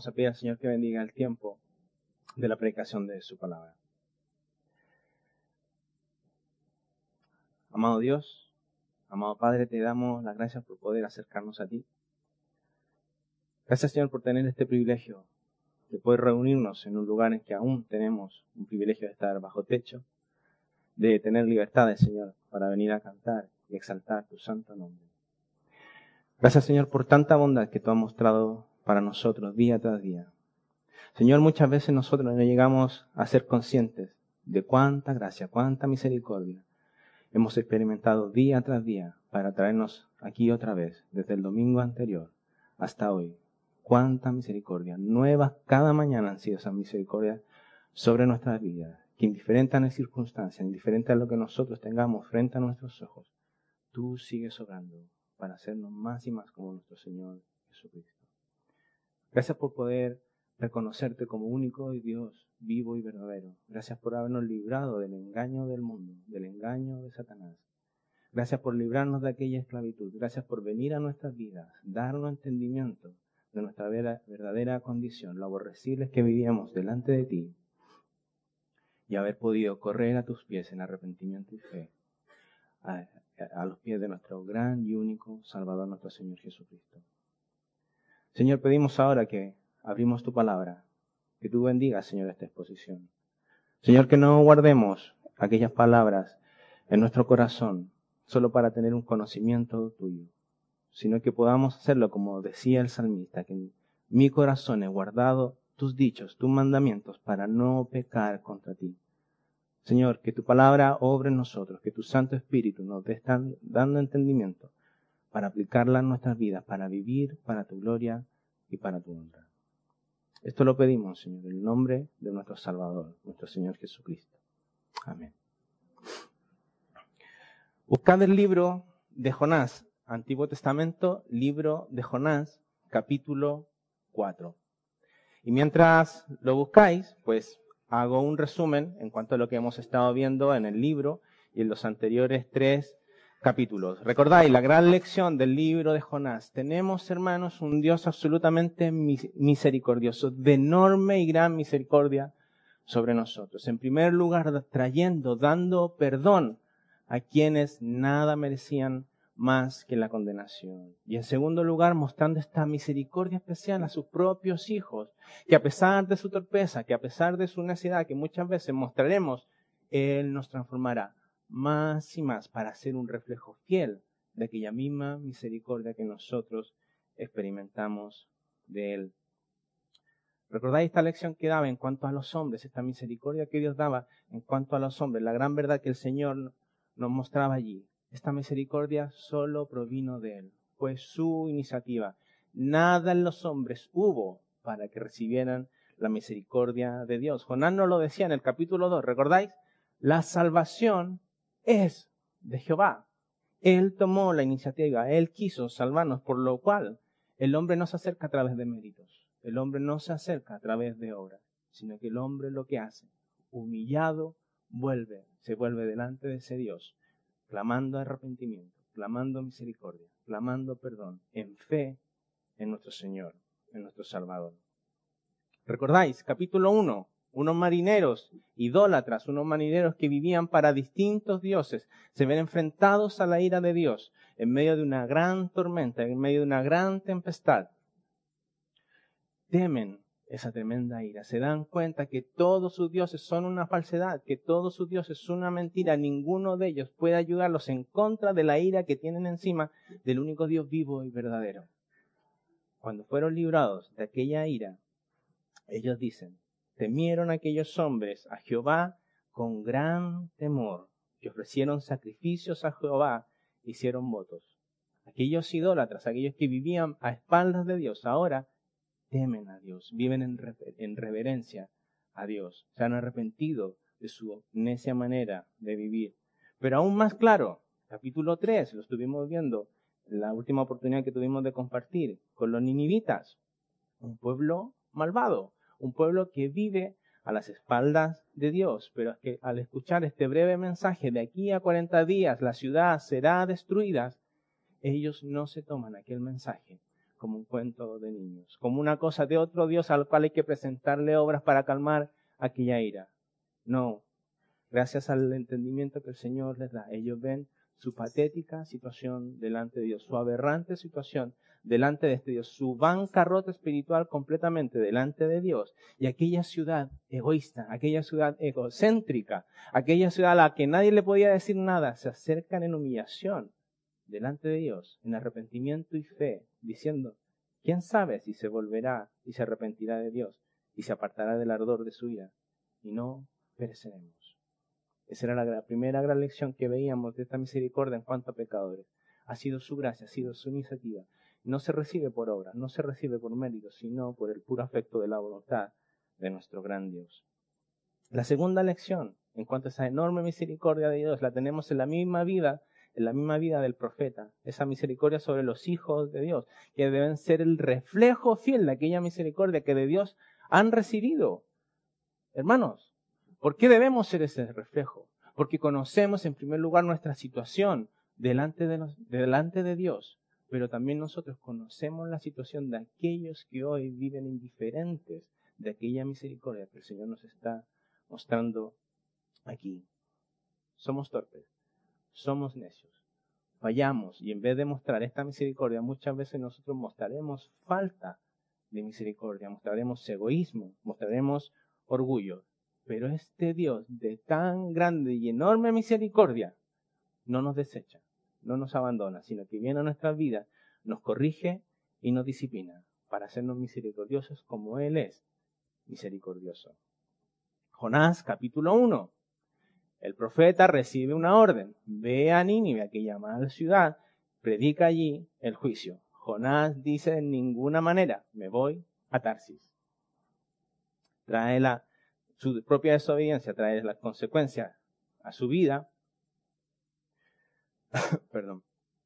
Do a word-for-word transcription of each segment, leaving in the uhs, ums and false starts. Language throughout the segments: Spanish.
vamos a pedir al Señor que bendiga el tiempo de la predicación de su palabra. Amado Dios, amado Padre, te damos las gracias por poder acercarnos a ti. Gracias, Señor, por tener este privilegio de poder reunirnos en un lugar en que aún tenemos un privilegio de estar bajo techo, de tener libertades, Señor, para venir a cantar y exaltar tu santo nombre. Gracias, Señor, por tanta bondad que tú has mostrado para nosotros día tras día. Señor, muchas veces nosotros no llegamos a ser conscientes de cuánta gracia, cuánta misericordia hemos experimentado día tras día para traernos aquí otra vez, desde el domingo anterior hasta hoy. Cuánta misericordia. Nuevas cada mañana han sido esas misericordias sobre nuestras vidas. Que indiferente a las circunstancias, indiferente a lo que nosotros tengamos frente a nuestros ojos, tú sigues obrando para hacernos más y más como nuestro Señor Jesucristo. Gracias por poder reconocerte como único Dios vivo y verdadero. Gracias por habernos librado del engaño del mundo, del engaño de Satanás. Gracias por librarnos de aquella esclavitud. Gracias por venir a nuestras vidas, darnos entendimiento de nuestra verdadera condición, lo aborrecibles que vivíamos delante de ti, y haber podido correr a tus pies en arrepentimiento y fe, a, a los pies de nuestro gran y único Salvador, nuestro Señor Jesucristo. Señor, pedimos ahora que abrimos tu palabra, que tú bendigas, Señor, esta exposición. Señor, que no guardemos aquellas palabras en nuestro corazón solo para tener un conocimiento tuyo, sino que podamos hacerlo como decía el salmista, que en mi corazón he guardado tus dichos, tus mandamientos, para no pecar contra ti. Señor, que tu palabra obre en nosotros, que tu Santo Espíritu nos dé dando entendimiento para aplicarla en nuestras vidas, para vivir para tu gloria y para tu honra. Esto lo pedimos, Señor, en el nombre de nuestro Salvador, nuestro Señor Jesucristo. Amén. Buscad el libro de Jonás, Antiguo Testamento, libro de Jonás, capítulo cuatro. Y mientras lo buscáis, pues hago un resumen en cuanto a lo que hemos estado viendo en el libro y en los anteriores tres capítulos. Recordáis la gran lección del libro de Jonás. Tenemos, hermanos, un Dios absolutamente misericordioso, de enorme y gran misericordia sobre nosotros. En primer lugar, trayendo, dando perdón a quienes nada merecían más que la condenación. Y en segundo lugar, mostrando esta misericordia especial a sus propios hijos, que a pesar de su torpeza, que a pesar de su necedad, que muchas veces mostraremos, Él nos transformará más y más para ser un reflejo fiel de aquella misma misericordia que nosotros experimentamos de Él. ¿Recordáis esta lección que daba en cuanto a los hombres, esta misericordia que Dios daba en cuanto a los hombres? La gran verdad que el Señor nos mostraba allí. Esta misericordia solo provino de Él. Fue su iniciativa. Nada en los hombres hubo para que recibieran la misericordia de Dios. Jonás nos lo decía en el capítulo dos. ¿Recordáis? La salvación es de Jehová. Él tomó la iniciativa. Él quiso salvarnos, por lo cual el hombre no se acerca a través de méritos. El hombre no se acerca a través de obras, sino que el hombre lo que hace, humillado, vuelve, se vuelve delante de ese Dios, clamando arrepentimiento, clamando misericordia, clamando perdón, en fe en nuestro Señor, en nuestro Salvador. ¿Recordáis? Capítulo uno. Unos marineros idólatras, unos marineros que vivían para distintos dioses, se ven enfrentados a la ira de Dios en medio de una gran tormenta, en medio de una gran tempestad. Temen esa tremenda ira. Se dan cuenta que todos sus dioses son una falsedad, que todos sus dioses son una mentira. Ninguno de ellos puede ayudarlos en contra de la ira que tienen encima del único Dios vivo y verdadero. Cuando fueron librados de aquella ira, ellos dicen, temieron aquellos hombres a Jehová con gran temor, que ofrecieron sacrificios a Jehová, hicieron votos. Aquellos idólatras, aquellos que vivían a espaldas de Dios, ahora temen a Dios, viven en, rever- en reverencia a Dios, se han arrepentido de su necia manera de vivir. Pero aún más claro, capítulo tres, lo estuvimos viendo en la última oportunidad que tuvimos de compartir con los ninivitas, un pueblo malvado, un pueblo que vive a las espaldas de Dios, pero es que al escuchar este breve mensaje, de aquí a cuarenta días la ciudad será destruida, ellos no se toman aquel mensaje como un cuento de niños, como una cosa de otro Dios al cual hay que presentarle obras para calmar aquella ira. No, gracias al entendimiento que el Señor les da, ellos ven su patética situación delante de Dios, su aberrante situación delante de este Dios, su bancarrota espiritual completamente delante de Dios, y aquella ciudad egoísta, aquella ciudad egocéntrica, aquella ciudad a la que nadie le podía decir nada, se acercan en humillación delante de Dios, en arrepentimiento y fe, diciendo, ¿quién sabe si se volverá y se arrepentirá de Dios y se apartará del ardor de su ira? Y no pereceremos. Esa era la primera gran lección que veíamos de esta misericordia en cuanto a pecadores. Ha sido su gracia, ha sido su iniciativa. No se recibe por obra, no se recibe por mérito, sino por el puro afecto de la voluntad de nuestro gran Dios. La segunda lección, en cuanto a esa enorme misericordia de Dios, la tenemos en la misma vida, en la misma vida del profeta. Esa misericordia sobre los hijos de Dios, que deben ser el reflejo fiel de aquella misericordia que de Dios han recibido. Hermanos, ¿por qué debemos ser ese reflejo? Porque conocemos en primer lugar nuestra situación delante de, los, delante de Dios, pero también nosotros conocemos la situación de aquellos que hoy viven indiferentes de aquella misericordia que el Señor nos está mostrando aquí. Somos torpes, somos necios, fallamos y en vez de mostrar esta misericordia muchas veces nosotros mostraremos falta de misericordia, mostraremos egoísmo, mostraremos orgullo. Pero este Dios de tan grande y enorme misericordia no nos desecha, no nos abandona, sino que viene a nuestras vidas, nos corrige y nos disciplina para hacernos misericordiosos como Él es misericordioso. Jonás, capítulo uno. El profeta recibe una orden. Ve a Nínive, aquella mala ciudad, predica allí el juicio. Jonás dice de ninguna manera, me voy a Tarsis. Trae la, su propia desobediencia, trae las consecuencias a su vida. Perdón.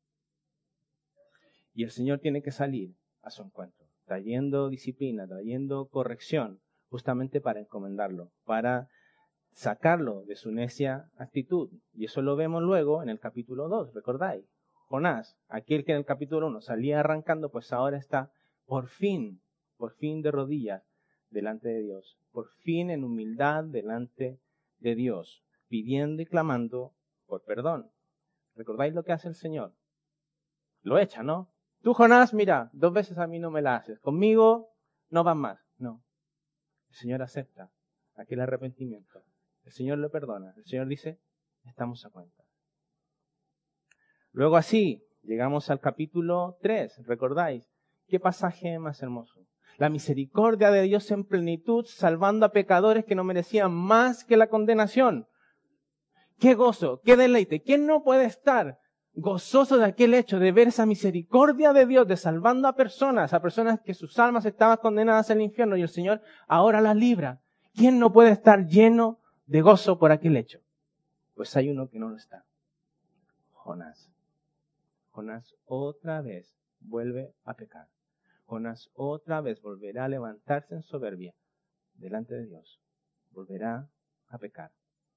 Y el Señor tiene que salir a su encuentro, trayendo disciplina, trayendo corrección, justamente para encomendarlo, para sacarlo de su necia actitud. Y eso lo vemos luego en el capítulo dos, ¿recordáis? Jonás, aquel que en el capítulo uno salía arrancando, pues ahora está por fin, por fin de rodillas delante de Dios, por fin en humildad delante de Dios, pidiendo y clamando por perdón. ¿Recordáis lo que hace el Señor? Lo echa, ¿no? Tú, Jonás, mira, dos veces a mí no me la haces, conmigo no vas más. No, el Señor acepta aquel arrepentimiento. El Señor le perdona. El Señor dice, estamos a cuenta. Luego así, llegamos al capítulo tres. ¿Recordáis? ¿Qué pasaje más hermoso? La misericordia de Dios en plenitud, salvando a pecadores que no merecían más que la condenación. ¡Qué gozo! ¡Qué deleite! ¿Quién no puede estar gozoso de aquel hecho de ver esa misericordia de Dios, de salvando a personas, a personas que sus almas estaban condenadas al infierno y el Señor ahora las libra? ¿Quién no puede estar lleno de gozo por aquel hecho? Pues hay uno que no lo está. Jonás. Jonás otra vez vuelve a pecar. Jonás otra vez volverá a levantarse en soberbia delante de Dios. Volverá a pecar.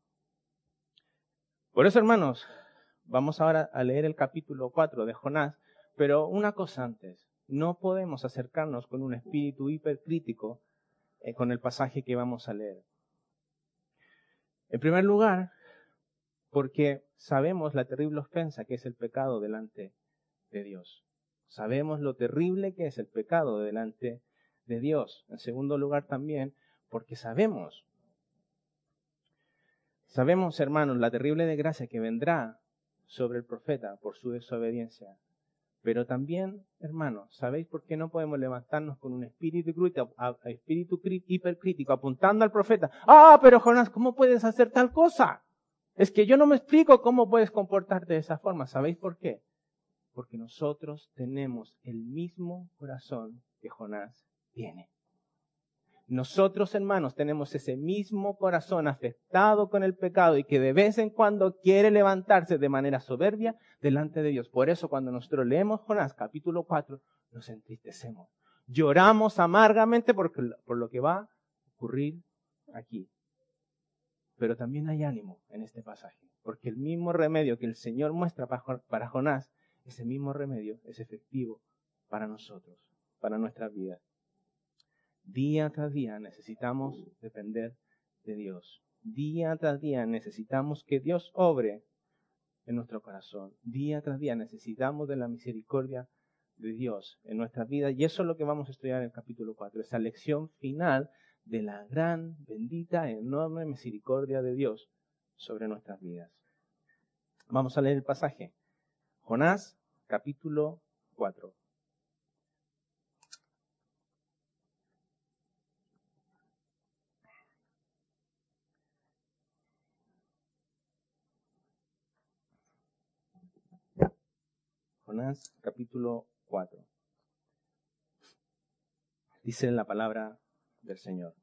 Por eso, hermanos, vamos ahora a leer el capítulo cuatro de Jonás, pero una cosa antes. No podemos acercarnos con un espíritu hipercrítico eh, con el pasaje que vamos a leer. En primer lugar, porque sabemos la terrible ofensa que es el pecado delante de Dios. Sabemos lo terrible que es el pecado delante de Dios. En segundo lugar también, porque sabemos, sabemos, hermanos, la terrible desgracia que vendrá sobre el profeta por su desobediencia. Pero también, hermanos, ¿sabéis por qué no podemos levantarnos con un espíritu crítico, espíritu hipercrítico apuntando al profeta? Ah, pero Jonás, ¿cómo puedes hacer tal cosa? Es que yo no me explico cómo puedes comportarte de esa forma. ¿Sabéis por qué? Porque nosotros tenemos el mismo corazón que Jonás tiene. Nosotros, hermanos, tenemos ese mismo corazón afectado con el pecado y que de vez en cuando quiere levantarse de manera soberbia delante de Dios. Por eso cuando nosotros leemos Jonás capítulo cuatro, nos entristecemos. Lloramos amargamente por, por lo que va a ocurrir aquí. Pero también hay ánimo en este pasaje, porque el mismo remedio que el Señor muestra para Jonás, ese mismo remedio es efectivo para nosotros. para nuestras vidas. Día tras día necesitamos depender de Dios. Día tras día necesitamos que Dios obre en nuestro corazón. Día tras día necesitamos de la misericordia de Dios en nuestras vidas. Y eso es lo que vamos a estudiar en el capítulo cuatro. Esa lección final de la gran, bendita, enorme misericordia de Dios sobre nuestras vidas. Vamos a leer el pasaje. Jonás, capítulo cuatro. Jonás, capítulo cuatro. Dice la palabra del Señor.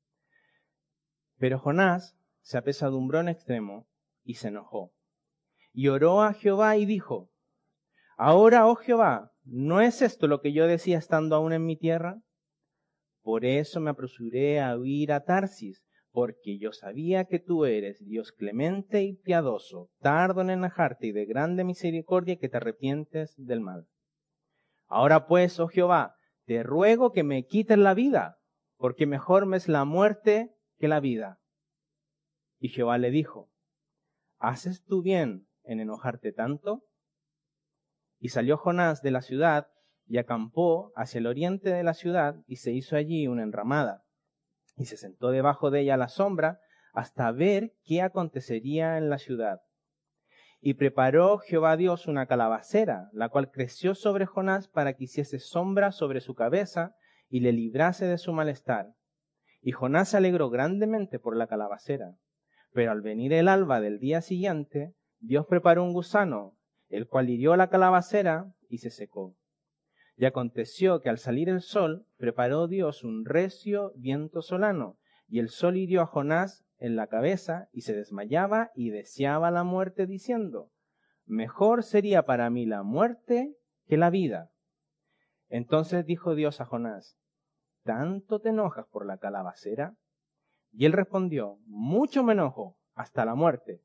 Pero Jonás se apesadumbró en extremo y se enojó. Y oró a Jehová y dijo: Ahora, oh Jehová, ¿no es esto lo que yo decía estando aún en mi tierra? Por eso me apresuré a huir a Tarsis, porque yo sabía que tú eres Dios clemente y piadoso, tardo en enojarte y de grande misericordia, que te arrepientes del mal. Ahora pues, oh Jehová, te ruego que me quites la vida, porque mejor me es la muerte que la vida. Y Jehová le dijo: ¿Haces tú bien en enojarte tanto? Y salió Jonás de la ciudad y acampó hacia el oriente de la ciudad y se hizo allí una enramada. Y se sentó debajo de ella a la sombra hasta ver qué acontecería en la ciudad. Y preparó Jehová Dios una calabacera, la cual creció sobre Jonás para que hiciese sombra sobre su cabeza y le librase de su malestar. Y Jonás se alegró grandemente por la calabacera. Pero al venir el alba del día siguiente, Dios preparó un gusano, el cual hirió la calabacera y se secó. Y aconteció que al salir el sol, preparó Dios un recio viento solano, y el sol hirió a Jonás en la cabeza, y se desmayaba y deseaba la muerte, diciendo: Mejor sería para mí la muerte que la vida. Entonces dijo Dios a Jonás: ¿Tanto te enojas por la calabacera? Y él respondió: Mucho me enojo, hasta la muerte.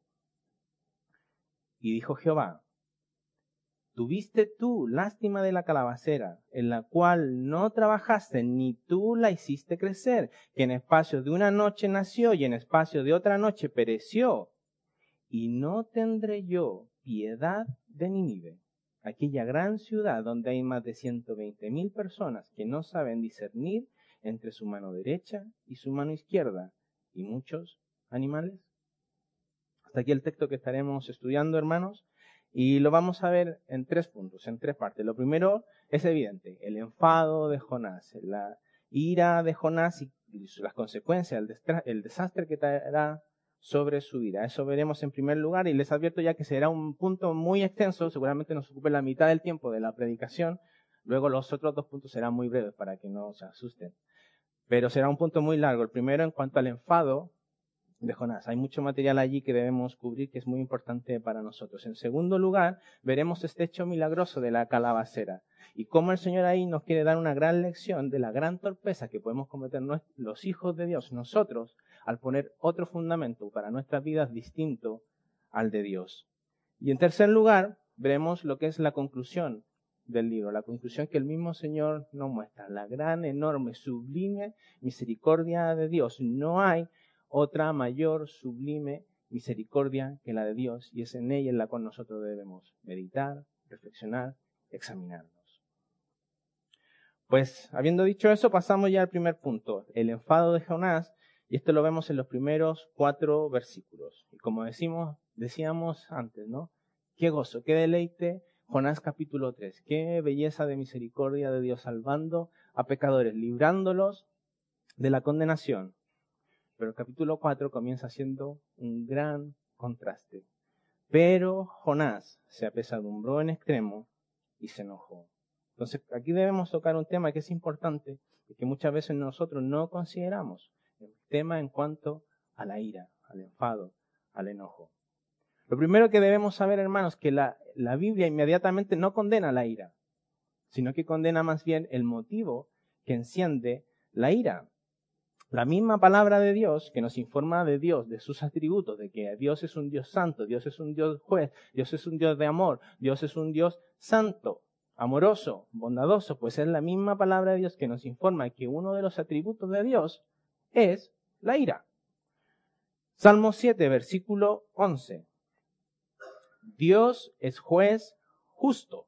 Y dijo Jehová: ¿Tuviste tú lástima de la calabacera, en la cual no trabajaste, ni tú la hiciste crecer, que en espacio de una noche nació y en espacio de otra noche pereció? Y no tendré yo piedad de Nínive, aquella gran ciudad donde hay más de ciento veinte mil personas que no saben discernir entre su mano derecha y su mano izquierda, y muchos animales. Hasta aquí el texto que estaremos estudiando, hermanos. Y lo vamos a ver en tres puntos, en tres partes. Lo primero es evidente: el enfado de Jonás, la ira de Jonás y las consecuencias, el, destra- el desastre que traerá sobre su vida. Eso veremos en primer lugar, y les advierto ya que será un punto muy extenso, seguramente nos ocupe la mitad del tiempo de la predicación. Luego los otros dos puntos serán muy breves para que no se asusten. Pero será un punto muy largo. El primero en cuanto al enfado de Jonás. Hay mucho material allí que debemos cubrir, que es muy importante para nosotros. En segundo lugar, veremos este hecho milagroso de la calabacera y cómo el Señor ahí nos quiere dar una gran lección de la gran torpeza que podemos cometer los hijos de Dios, nosotros, al poner otro fundamento para nuestras vidas distinto al de Dios. Y en tercer lugar, veremos lo que es la conclusión del libro, la conclusión que el mismo Señor nos muestra, la gran, enorme, sublime misericordia de Dios. No hay otra mayor, sublime misericordia que la de Dios, y es en ella en la cual nosotros debemos meditar, reflexionar, examinarnos. Pues, habiendo dicho eso, pasamos ya al primer punto, el enfado de Jonás, y esto lo vemos en los primeros cuatro versículos. Y como decimos, decíamos antes, ¿no? Qué gozo, qué deleite, Jonás capítulo tres, qué belleza de misericordia de Dios salvando a pecadores, librándolos de la condenación. Pero el capítulo cuatro comienza siendo un gran contraste. Pero Jonás se apesadumbró en extremo y se enojó. Entonces, aquí debemos tocar un tema que es importante y que muchas veces nosotros no consideramos. El tema en cuanto a la ira, al enfado, al enojo. Lo primero que debemos saber, hermanos, que la, la Biblia inmediatamente no condena la ira, sino que condena más bien el motivo que enciende la ira. La misma palabra de Dios que nos informa de Dios, de sus atributos, de que Dios es un Dios santo, Dios es un Dios juez, Dios es un Dios de amor, Dios es un Dios santo. amoroso, bondadoso, pues es la misma palabra de Dios que nos informa que uno de los atributos de Dios es la ira. Salmo siete, versículo once. Dios es juez justo.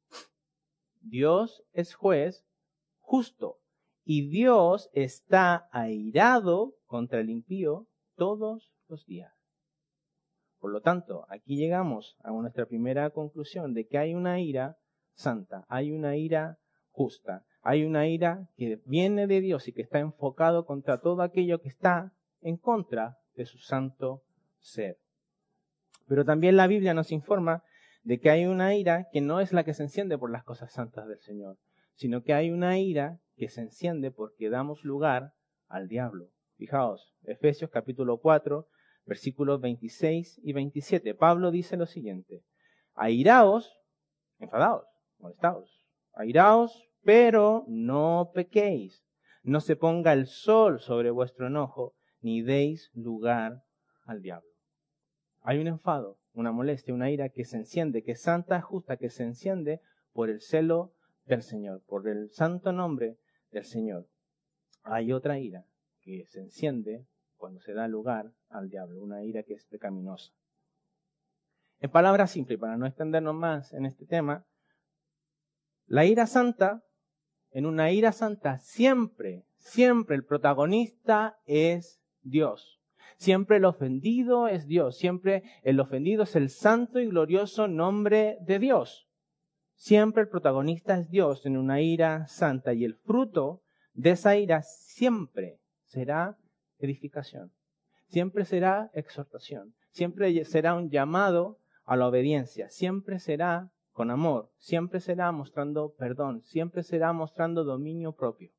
Dios es juez justo. Y Dios está airado contra el impío todos los días. Por lo tanto, aquí llegamos a nuestra primera conclusión de que hay una ira santa, hay una ira justa, hay una ira que viene de Dios y que está enfocado contra todo aquello que está en contra de su santo ser. Pero también la Biblia nos informa de que hay una ira que no es la que se enciende por las cosas santas del Señor, sino que hay una ira que se enciende porque damos lugar al diablo. Fijaos, Efesios capítulo cuatro, versículos veintiséis y veintisiete. Pablo dice lo siguiente: airaos, enfadaos, molestaos, airaos, pero no pequéis. No se ponga el sol sobre vuestro enojo, ni deis lugar al diablo. Hay un enfado, una molestia, una ira que se enciende, que es santa, justa, que se enciende por el celo del Señor, por el santo nombre del Señor. Hay otra ira que se enciende cuando se da lugar al diablo, una ira que es pecaminosa. En palabras simples, para no extendernos más en este tema, la ira santa, en una ira santa, siempre, siempre el protagonista es Dios. Siempre el ofendido es Dios. Siempre el ofendido es el santo y glorioso nombre de Dios. Siempre el protagonista es Dios en una ira santa. Y el fruto de esa ira siempre será edificación. Siempre será exhortación. Siempre será un llamado a la obediencia. Siempre será con amor. Siempre será mostrando perdón. Siempre será mostrando dominio propio.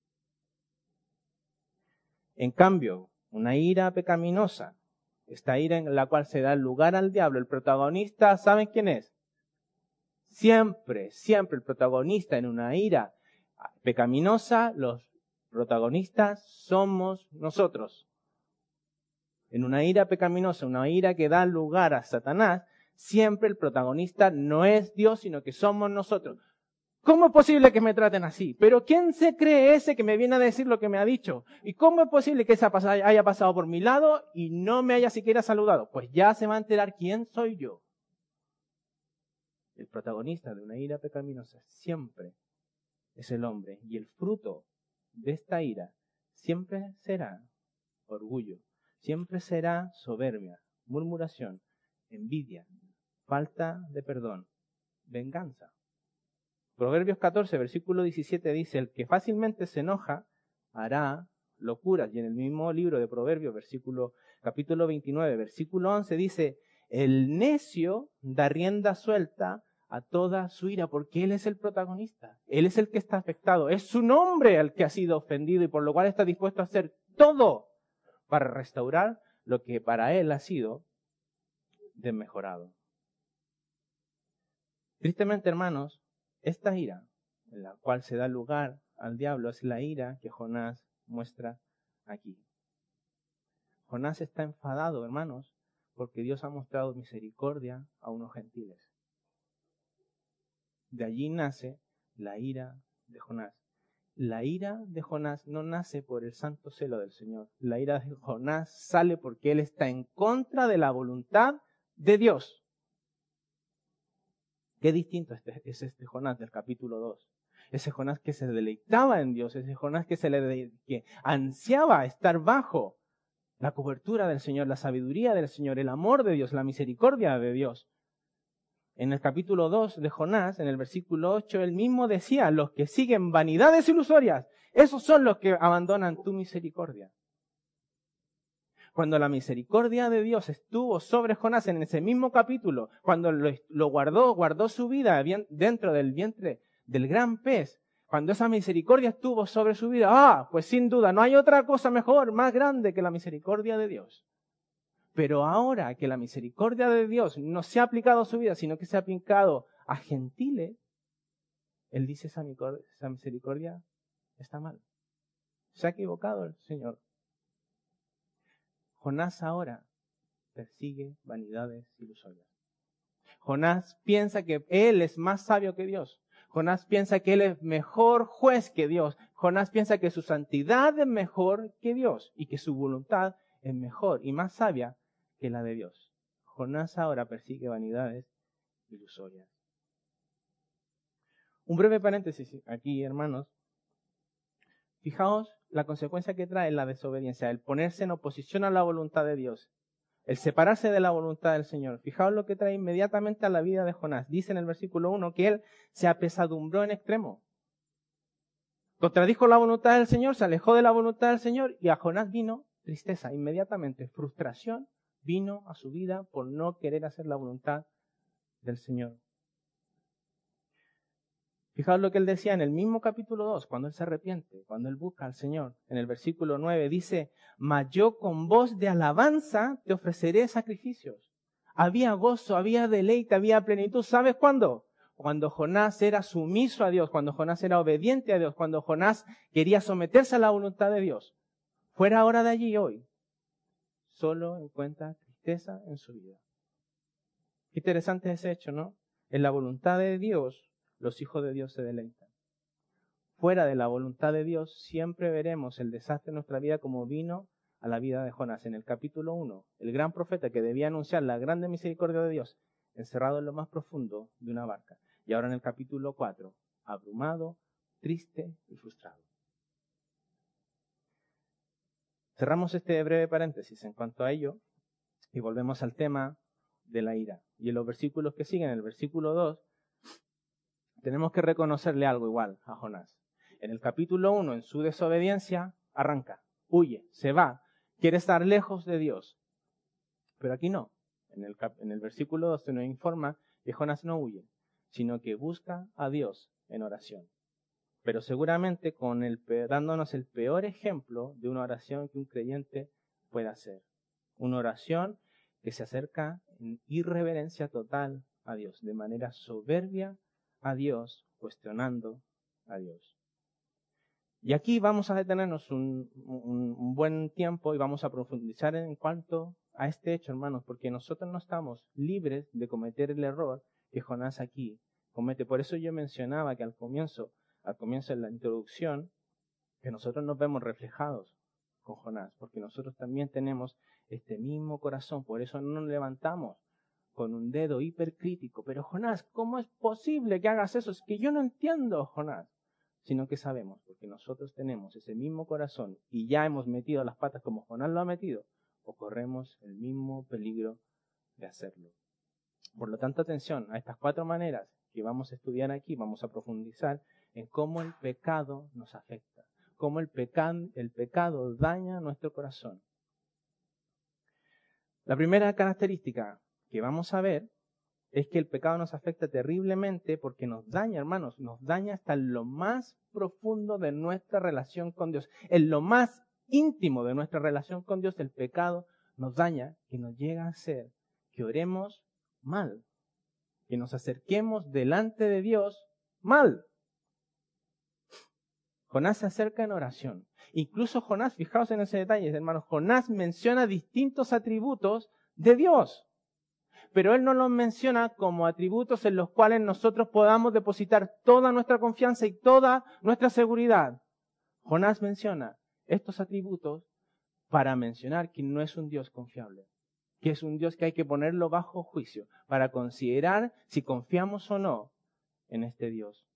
En cambio, una ira pecaminosa, esta ira en la cual se da lugar al diablo, el protagonista, ¿saben quién es? Siempre, siempre el protagonista en una ira pecaminosa, los protagonistas somos nosotros. En una ira pecaminosa, una ira que da lugar a Satanás, siempre el protagonista no es Dios, sino que somos nosotros. ¿Cómo es posible que me traten así? ¿Pero quién se cree ese que me viene a decir lo que me ha dicho? ¿Y cómo es posible que esa pasada haya pasado por mi lado y no me haya siquiera saludado? Pues ya se va a enterar quién soy yo. El protagonista de una ira pecaminosa siempre es el hombre. Y el fruto de esta ira siempre será orgullo. Siempre será soberbia, murmuración, envidia, falta de perdón, venganza. Proverbios catorce, versículo diecisiete dice: el que fácilmente se enoja hará locuras. Y en el mismo libro de Proverbios, versículo, capítulo veintinueve, versículo once dice: el necio da rienda suelta a toda su ira, porque él es el protagonista. Él es el que está afectado. Es su nombre el que ha sido ofendido y por lo cual está dispuesto a hacer todo para restaurar lo que para él ha sido desmejorado. Tristemente, hermanos, esta ira, en la cual se da lugar al diablo, es la ira que Jonás muestra aquí. Jonás está enfadado, hermanos, porque Dios ha mostrado misericordia a unos gentiles. De allí nace la ira de Jonás. La ira de Jonás no nace por el santo celo del Señor. La ira de Jonás sale porque él está en contra de la voluntad de Dios. Qué distinto es este Jonás del capítulo dos. Ese Jonás que se deleitaba en Dios, ese Jonás que, se le, que ansiaba estar bajo la cobertura del Señor, la sabiduría del Señor, el amor de Dios, la misericordia de Dios. En el capítulo dos de Jonás, en el versículo ocho, él mismo decía: los que siguen vanidades ilusorias, esos son los que abandonan tu misericordia. Cuando la misericordia de Dios estuvo sobre Jonás en ese mismo capítulo, cuando lo, lo guardó, guardó su vida bien, dentro del vientre del gran pez, cuando esa misericordia estuvo sobre su vida, ah, pues sin duda no hay otra cosa mejor, más grande que la misericordia de Dios. Pero ahora que la misericordia de Dios no se ha aplicado a su vida, sino que se ha aplicado a gentiles, él dice: esa misericordia está mal. Se ha equivocado el Señor. Jonás ahora persigue vanidades ilusorias. Jonás piensa que él es más sabio que Dios. Jonás piensa que él es mejor juez que Dios. Jonás piensa que su santidad es mejor que Dios y que su voluntad es mejor y más sabia que la de Dios. Jonás ahora persigue vanidades ilusorias. Un breve paréntesis aquí, hermanos. Fijaos la consecuencia que trae la desobediencia, el ponerse en oposición a la voluntad de Dios, el separarse de la voluntad del Señor. Fijaos lo que trae inmediatamente a la vida de Jonás. Dice en el versículo uno que él se apesadumbró en extremo. Contradijo la voluntad del Señor, se alejó de la voluntad del Señor y a Jonás vino tristeza, inmediatamente, frustración vino a su vida por no querer hacer la voluntad del Señor. Fijaos lo que él decía en el mismo capítulo dos, cuando él se arrepiente, cuando él busca al Señor. En el versículo nueve dice, mas yo con voz de alabanza te ofreceré sacrificios. Había gozo, había deleite, había plenitud. ¿Sabes cuándo? Cuando Jonás era sumiso a Dios, cuando Jonás era obediente a Dios, cuando Jonás quería someterse a la voluntad de Dios. Fuera ahora de allí hoy, solo encuentra tristeza en su vida. Qué interesante ese hecho, ¿no? En la voluntad de Dios, los hijos de Dios se deleitan. Fuera de la voluntad de Dios, siempre veremos el desastre en nuestra vida como vino a la vida de Jonás. En el capítulo uno, el gran profeta que debía anunciar la grande misericordia de Dios, encerrado en lo más profundo de una barca. Y ahora en el capítulo cuatro, abrumado, triste y frustrado. Cerramos este breve paréntesis en cuanto a ello y volvemos al tema de la ira. Y en los versículos que siguen, en el versículo dos, tenemos que reconocerle algo igual a Jonás. En el capítulo uno, en su desobediencia, arranca, huye, se va, quiere estar lejos de Dios. Pero aquí no. En el, cap- en el versículo dos se nos informa que Jonás no huye, sino que busca a Dios en oración. Pero seguramente con el, dándonos el peor ejemplo de una oración que un creyente puede hacer. Una oración que se acerca en irreverencia total a Dios, de manera soberbia a Dios, cuestionando a Dios. Y aquí vamos a detenernos un, un, un buen tiempo y vamos a profundizar en cuanto a este hecho, hermanos, porque nosotros no estamos libres de cometer el error que Jonás aquí comete. Por eso yo mencionaba que al comienzo, al comienzo de la introducción, que nosotros nos vemos reflejados con Jonás, porque nosotros también tenemos este mismo corazón, por eso no nos levantamos con un dedo hipercrítico. Pero Jonás, ¿cómo es posible que hagas eso? Es que yo no entiendo, Jonás. Sino que sabemos, porque nosotros tenemos ese mismo corazón y ya hemos metido las patas como Jonás lo ha metido, o corremos el mismo peligro de hacerlo. Por lo tanto, atención a estas cuatro maneras que vamos a estudiar aquí, vamos a profundizar en cómo el pecado nos afecta, cómo el pecado, el pecado daña nuestro corazón. La primera característica que vamos a ver es que el pecado nos afecta terriblemente porque nos daña, hermanos, nos daña hasta en lo más profundo de nuestra relación con Dios. En lo más íntimo de nuestra relación con Dios, el pecado nos daña, que nos llega a hacer que oremos mal, que nos acerquemos delante de Dios mal. Jonás se acerca en oración. Incluso Jonás, fijaos en ese detalle, hermanos, Jonás menciona distintos atributos de Dios. Pero él no los menciona como atributos en los cuales nosotros podamos depositar toda nuestra confianza y toda nuestra seguridad. Jonás menciona estos atributos para mencionar que no es un Dios confiable, que es un Dios que hay que ponerlo bajo juicio para considerar si confiamos o no en este Dios.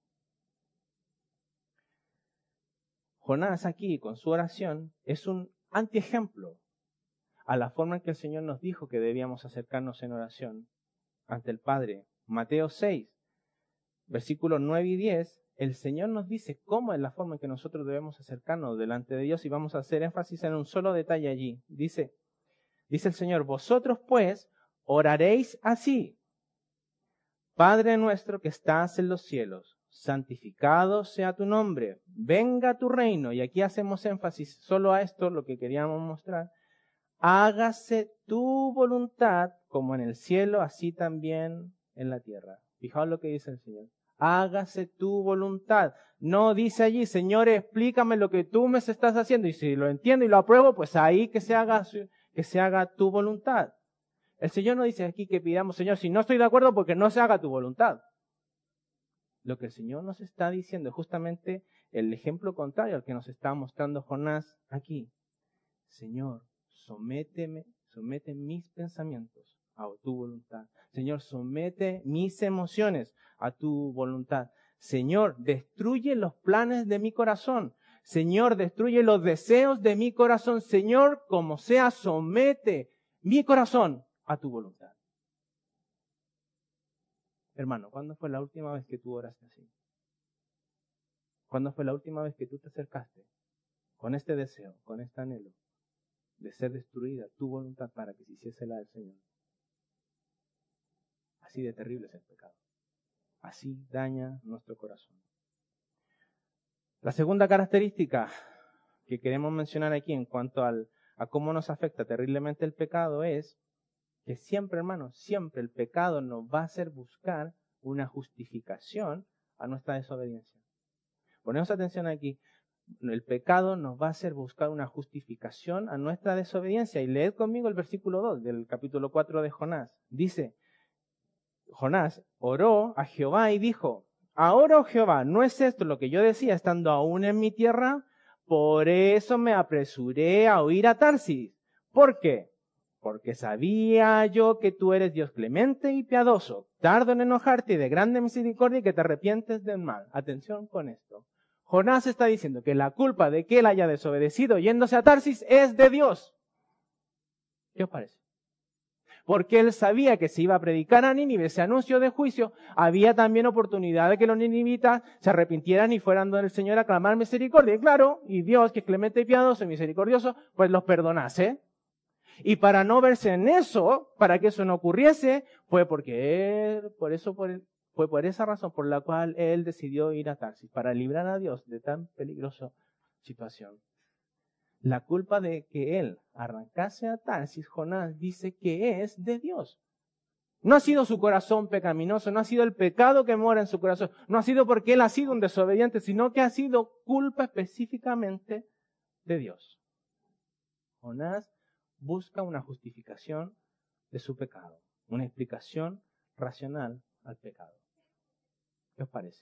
Jonás aquí, con su oración, es un antiejemplo a la forma en que el Señor nos dijo que debíamos acercarnos en oración ante el Padre. Mateo seis, versículos nueve y diez, el Señor nos dice cómo es la forma en que nosotros debemos acercarnos delante de Dios y vamos a hacer énfasis en un solo detalle allí. Dice, dice el Señor, vosotros pues oraréis así. Padre nuestro que estás en los cielos, santificado sea tu nombre, venga tu reino. Y aquí hacemos énfasis solo a esto, lo que queríamos mostrar. Hágase tu voluntad como en el cielo, así también en la tierra. Fijaos lo que dice el Señor. Hágase tu voluntad. No dice allí, Señor, explícame lo que tú me estás haciendo. Y si lo entiendo y lo apruebo, pues ahí que se haga, que se haga tu voluntad. El Señor no dice aquí que pidamos, Señor, si no estoy de acuerdo, porque no se haga tu voluntad. Lo que el Señor nos está diciendo es justamente el ejemplo contrario al que nos está mostrando Jonás aquí. Señor, sométeme, somete mis pensamientos a tu voluntad. Señor, somete mis emociones a tu voluntad. Señor, destruye los planes de mi corazón. Señor, destruye los deseos de mi corazón. Señor, como sea, somete mi corazón a tu voluntad. Hermano, ¿cuándo fue la última vez que tú oraste así? ¿Cuándo fue la última vez que tú te acercaste con este deseo, con este anhelo de ser destruida tu voluntad para que se hiciese la del Señor? Así de terrible es el pecado. Así daña nuestro corazón. La segunda característica que queremos mencionar aquí en cuanto al, a cómo nos afecta terriblemente el pecado es que siempre, hermanos, siempre el pecado nos va a hacer buscar una justificación a nuestra desobediencia. Ponemos atención aquí. El pecado nos va a hacer buscar una justificación a nuestra desobediencia. Y leed conmigo el versículo dos del capítulo cuatro de Jonás. Dice, Jonás oró a Jehová y dijo, ahora, oh Jehová, ¿no es esto lo que yo decía estando aún en mi tierra? Por eso me apresuré a huir a Tarsis. ¿Por qué? Porque sabía yo que tú eres Dios clemente y piadoso, tardo en enojarte y de grande misericordia y que te arrepientes del mal. Atención con esto. Jonás está diciendo que la culpa de que él haya desobedecido yéndose a Tarsis es de Dios. ¿Qué os parece? Porque él sabía que se iba a predicar a Nínive ese anuncio de juicio, había también oportunidad de que los ninivitas se arrepintieran y fueran donde el Señor a clamar misericordia. Y claro, y Dios, que es clemente y piadoso y misericordioso, pues los perdonase. Y para no verse en eso, para que eso no ocurriese, fue porque él, por eso, por, fue por esa razón por la cual él decidió ir a Tarsis, para librar a Dios de tan peligrosa situación. La culpa de que él arrancase a Tarsis, Jonás dice que es de Dios. No ha sido su corazón pecaminoso, no ha sido el pecado que mora en su corazón, no ha sido porque él ha sido un desobediente, sino que ha sido culpa específicamente de Dios. Jonás busca una justificación de su pecado, una explicación racional al pecado. ¿Qué os parece?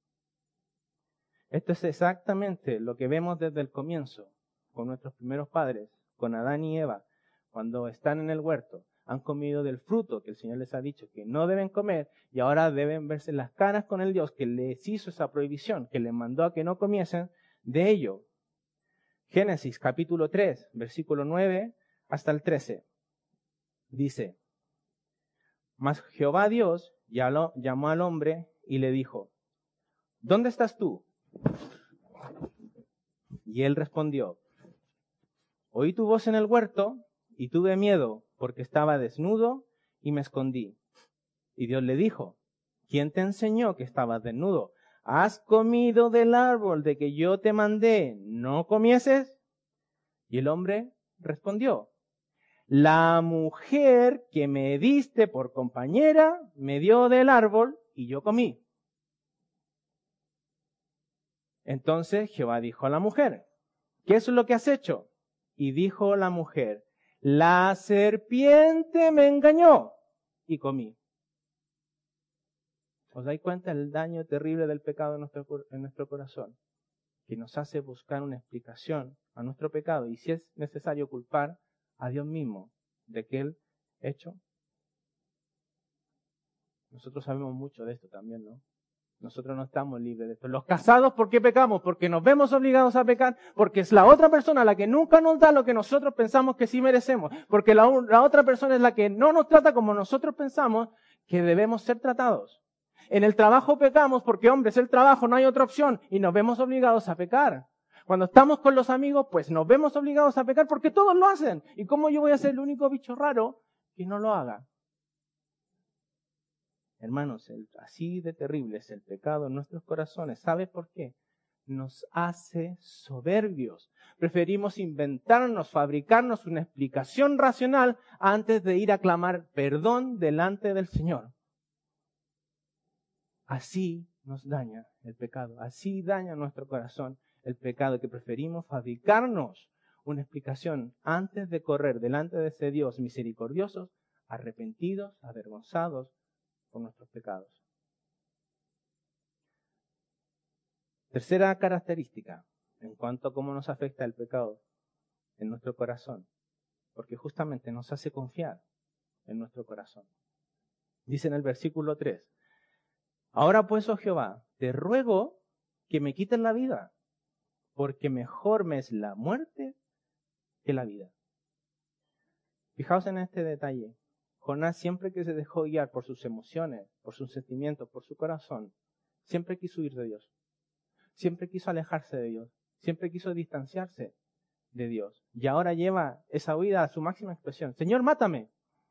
Esto es exactamente lo que vemos desde el comienzo con nuestros primeros padres, con Adán y Eva, cuando están en el huerto, han comido del fruto que el Señor les ha dicho que no deben comer y ahora deben verse las caras con el Dios que les hizo esa prohibición, que les mandó a que no comiesen de ello. Génesis capítulo tres, versículo nueve hasta el trece. Dice, mas Jehová Dios llamó al hombre y le dijo, ¿dónde estás tú? Y él respondió, oí tu voz en el huerto y tuve miedo porque estaba desnudo y me escondí. Y Dios le dijo, ¿quién te enseñó que estabas desnudo? ¿Has comido del árbol de que yo te mandé, no comieses? Y el hombre respondió, la mujer que me diste por compañera me dio del árbol y yo comí. Entonces Jehová dijo a la mujer, ¿qué es lo que has hecho? Y dijo la mujer, la serpiente me engañó y comí. ¿Os dais cuenta del daño terrible del pecado en nuestro, en nuestro corazón? Que nos hace buscar una explicación a nuestro pecado y si es necesario culpar a Dios mismo de aquel hecho. Nosotros sabemos mucho de esto también, ¿no? Nosotros no estamos libres de esto. Los casados, ¿por qué pecamos? Porque nos vemos obligados a pecar, porque es la otra persona la que nunca nos da lo que nosotros pensamos que sí merecemos, porque la, la otra persona es la que no nos trata como nosotros pensamos que debemos ser tratados. En el trabajo pecamos porque, hombre, es el trabajo, no hay otra opción, y nos vemos obligados a pecar. Cuando estamos con los amigos, pues nos vemos obligados a pecar porque todos lo hacen. ¿Y cómo yo voy a ser el único bicho raro que no lo haga? Hermanos, el, así de terrible es el pecado en nuestros corazones. ¿Sabe por qué? Nos hace soberbios. Preferimos inventarnos, fabricarnos una explicación racional antes de ir a clamar perdón delante del Señor. Así nos daña el pecado. Así daña nuestro corazón el pecado, que preferimos fabricarnos una explicación antes de correr delante de ese Dios misericordioso, arrepentidos, avergonzados por nuestros pecados. Tercera característica, en cuanto a cómo nos afecta el pecado en nuestro corazón, porque justamente nos hace confiar en nuestro corazón. Dice en el versículo tres, ahora pues, oh Jehová, te ruego que me quiten la vida, porque mejor me es la muerte que la vida. Fijaos en este detalle. Jonás, siempre que se dejó guiar por sus emociones, por sus sentimientos, por su corazón, siempre quiso huir de Dios. Siempre quiso alejarse de Dios. Siempre quiso distanciarse de Dios. Y ahora lleva esa huida a su máxima expresión. Señor, mátame.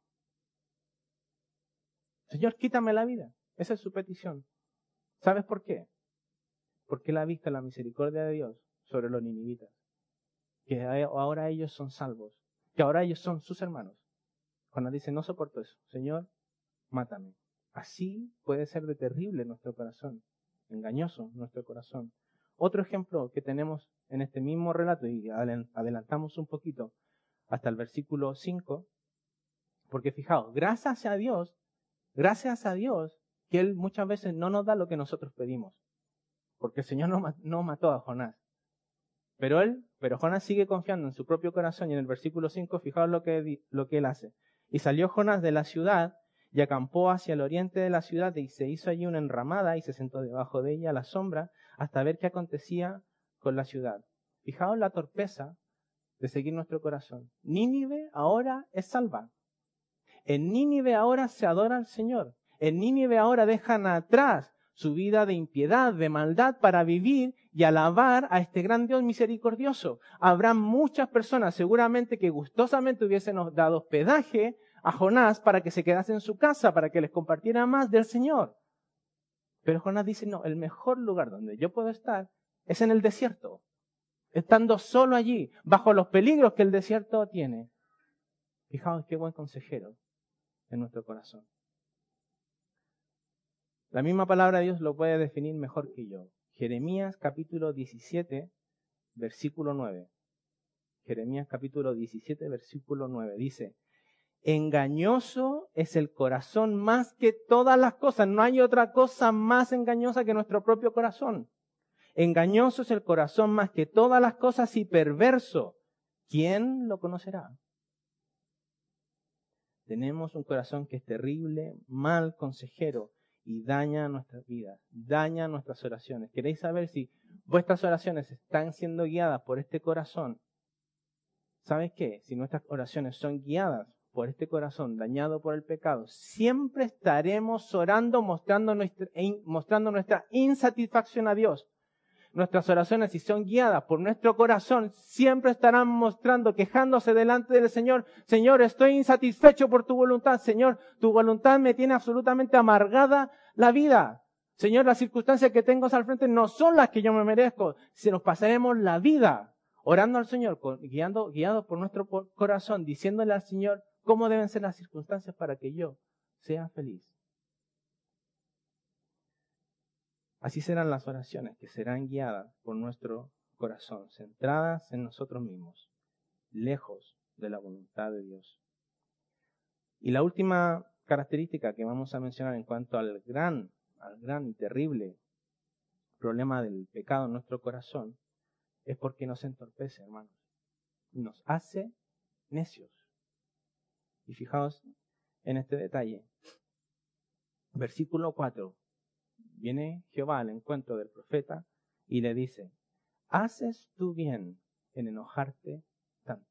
Señor, quítame la vida. Esa es su petición. ¿Sabes por qué? Porque él ha visto la misericordia de Dios sobre los ninivitas. Que ahora ellos son salvos. Que ahora ellos son sus hermanos. Cuando dice, no soporto eso. Señor, mátame. Así puede ser de terrible nuestro corazón. Engañoso nuestro corazón. Otro ejemplo que tenemos en este mismo relato, y adelantamos un poquito hasta el versículo cinco, porque fijaos, gracias a Dios, gracias a Dios, que Él muchas veces no nos da lo que nosotros pedimos, porque el Señor no, no mató a Jonás. Pero él, pero Jonás sigue confiando en su propio corazón, y en el versículo cinco, fijaos lo que, lo que él hace. Y salió Jonás de la ciudad, y acampó hacia el oriente de la ciudad, y se hizo allí una enramada, y se sentó debajo de ella a la sombra, hasta ver qué acontecía con la ciudad. Fijaos la torpeza de seguir nuestro corazón. Nínive ahora es salva. En Nínive ahora se adora al Señor. En Nínive ahora dejan atrás su vida de impiedad, de maldad, para vivir y alabar a este gran Dios misericordioso. Habrá muchas personas seguramente que gustosamente hubiesen dado hospedaje a Jonás para que se quedase en su casa, para que les compartiera más del Señor. Pero Jonás dice, no, el mejor lugar donde yo puedo estar es en el desierto, estando solo allí, bajo los peligros que el desierto tiene. Fijaos qué buen consejero en nuestro corazón. La misma palabra de Dios lo puede definir mejor que yo. Jeremías capítulo diecisiete, versículo nueve. Jeremías capítulo diecisiete, versículo nueve. Dice, engañoso es el corazón más que todas las cosas. No hay otra cosa más engañosa que nuestro propio corazón. Engañoso es el corazón más que todas las cosas y perverso. ¿Quién lo conocerá? Tenemos un corazón que es terrible, mal consejero y daña nuestras vidas, daña nuestras oraciones. ¿Queréis saber si vuestras oraciones están siendo guiadas por este corazón? ¿Sabes qué? Si nuestras oraciones son guiadas por este corazón dañado por el pecado, siempre estaremos orando mostrando nuestra, mostrando nuestra insatisfacción a Dios. Nuestras oraciones, si son guiadas por nuestro corazón, siempre estarán mostrando, quejándose delante del Señor. Señor, estoy insatisfecho por tu voluntad. Señor, tu voluntad me tiene absolutamente amargada la vida. Señor, las circunstancias que tengo al frente no son las que yo me merezco. Si nos pasaremos la vida orando al Señor, guiando, guiados por nuestro corazón, diciéndole al Señor cómo deben ser las circunstancias para que yo sea feliz. Así serán las oraciones, que serán guiadas por nuestro corazón, centradas en nosotros mismos, lejos de la voluntad de Dios. Y la última característica que vamos a mencionar en cuanto al gran, al gran y terrible problema del pecado en nuestro corazón, es porque nos entorpece, hermanos. Nos hace necios. Y fijaos en este detalle. Versículo cuatro. Viene Jehová al encuentro del profeta y le dice, ¿haces tú bien en enojarte tanto?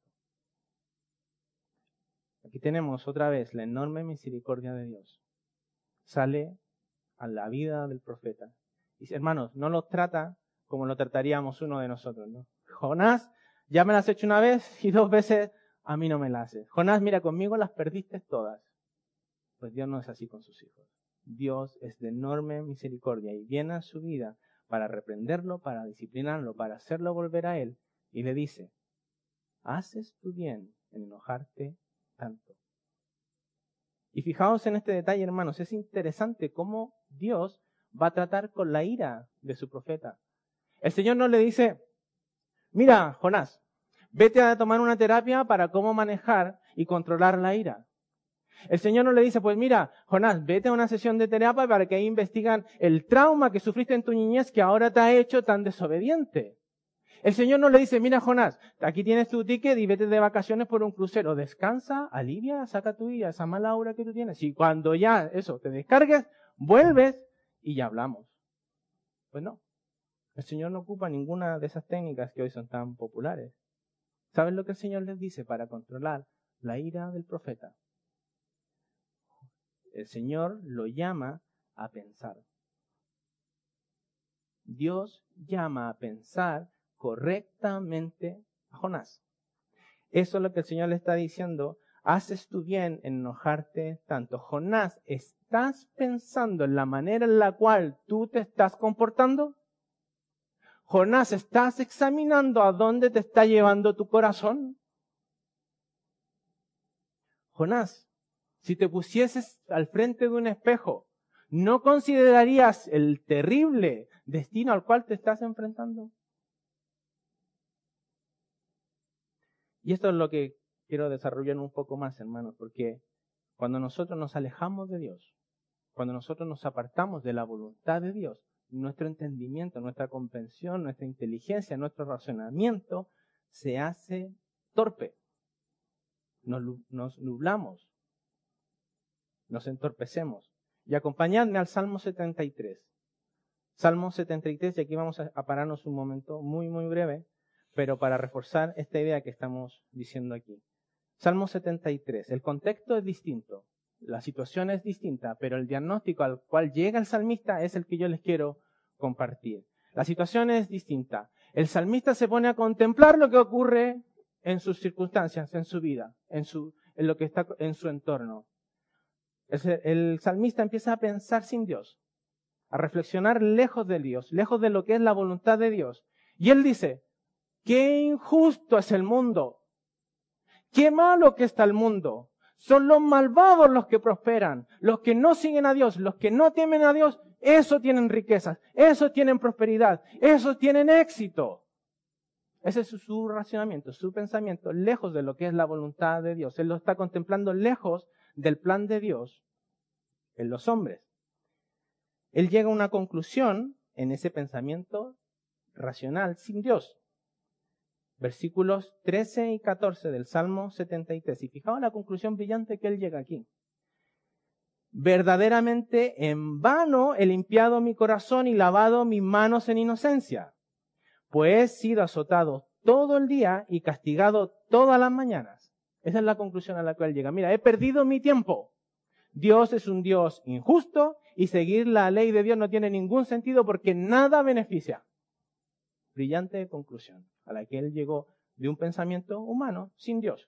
Aquí tenemos otra vez la enorme misericordia de Dios. Sale a la vida del profeta. Y dice, hermanos, no lo trata como lo trataríamos uno de nosotros, ¿no? Jonás, ya me las has hecho una vez y dos veces a mí no me las haces. Jonás, mira, conmigo las perdiste todas. Pues Dios no es así con sus hijos. Dios es de enorme misericordia y viene a su vida para reprenderlo, para disciplinarlo, para hacerlo volver a Él. Y le dice, ¿haces tú bien en enojarte tanto? Y fijaos en este detalle, hermanos, es interesante cómo Dios va a tratar con la ira de su profeta. El Señor no le dice, mira, Jonás, vete a tomar una terapia para cómo manejar y controlar la ira. El Señor no le dice, pues mira, Jonás, vete a una sesión de terapia para que ahí investigan el trauma que sufriste en tu niñez que ahora te ha hecho tan desobediente. El Señor no le dice, mira Jonás, aquí tienes tu ticket y vete de vacaciones por un crucero. Descansa, alivia, saca tu vida, esa mala aura que tú tienes. Y cuando ya eso te descargues, vuelves y ya hablamos. Pues no. El Señor no ocupa ninguna de esas técnicas que hoy son tan populares. ¿Saben lo que el Señor les dice para controlar la ira del profeta? El Señor lo llama a pensar. Dios llama a pensar correctamente a Jonás. Eso es lo que el Señor le está diciendo. Haces tú bien en enojarte tanto. Jonás, ¿estás pensando en la manera en la cual tú te estás comportando? Jonás, ¿estás examinando a dónde te está llevando tu corazón? Jonás, si te pusieses al frente de un espejo, ¿no considerarías el terrible destino al cual te estás enfrentando? Y esto es lo que quiero desarrollar un poco más, hermanos, porque cuando nosotros nos alejamos de Dios, cuando nosotros nos apartamos de la voluntad de Dios, nuestro entendimiento, nuestra comprensión, nuestra inteligencia, nuestro razonamiento se hace torpe. Nos, nos nublamos, nos entorpecemos. Y acompañadme al Salmo setenta y tres. Salmo setenta y tres, y aquí vamos a pararnos un momento muy, muy breve, pero para reforzar esta idea que estamos diciendo aquí. Salmo setenta y tres. El contexto es distinto, la situación es distinta, pero el diagnóstico al cual llega el salmista es el que yo les quiero compartir. La situación es distinta. El salmista se pone a contemplar lo que ocurre en sus circunstancias, en su vida, en, su, en lo que está en su entorno. El, el salmista empieza a pensar sin Dios, a reflexionar lejos de Dios, lejos de lo que es la voluntad de Dios. Y él dice, ¡qué injusto es el mundo! ¡Qué malo que está el mundo! Son los malvados los que prosperan, los que no siguen a Dios, los que no temen a Dios, esos tienen riquezas, esos tienen prosperidad, esos tienen éxito. Ese es su, su racionamiento, su pensamiento, lejos de lo que es la voluntad de Dios. Él lo está contemplando lejos del plan de Dios en los hombres. Él llega a una conclusión en ese pensamiento racional sin Dios. Versículos trece y catorce del Salmo setenta y tres. Y fijaos la conclusión brillante que él llega aquí. Verdaderamente en vano he limpiado mi corazón y lavado mis manos en inocencia, pues he sido azotado todo el día y castigado todas las mañanas. Esa es la conclusión a la cual llega. Mira, he perdido mi tiempo. Dios es un Dios injusto y seguir la ley de Dios no tiene ningún sentido porque nada beneficia. Brillante conclusión a la que él llegó de un pensamiento humano sin Dios.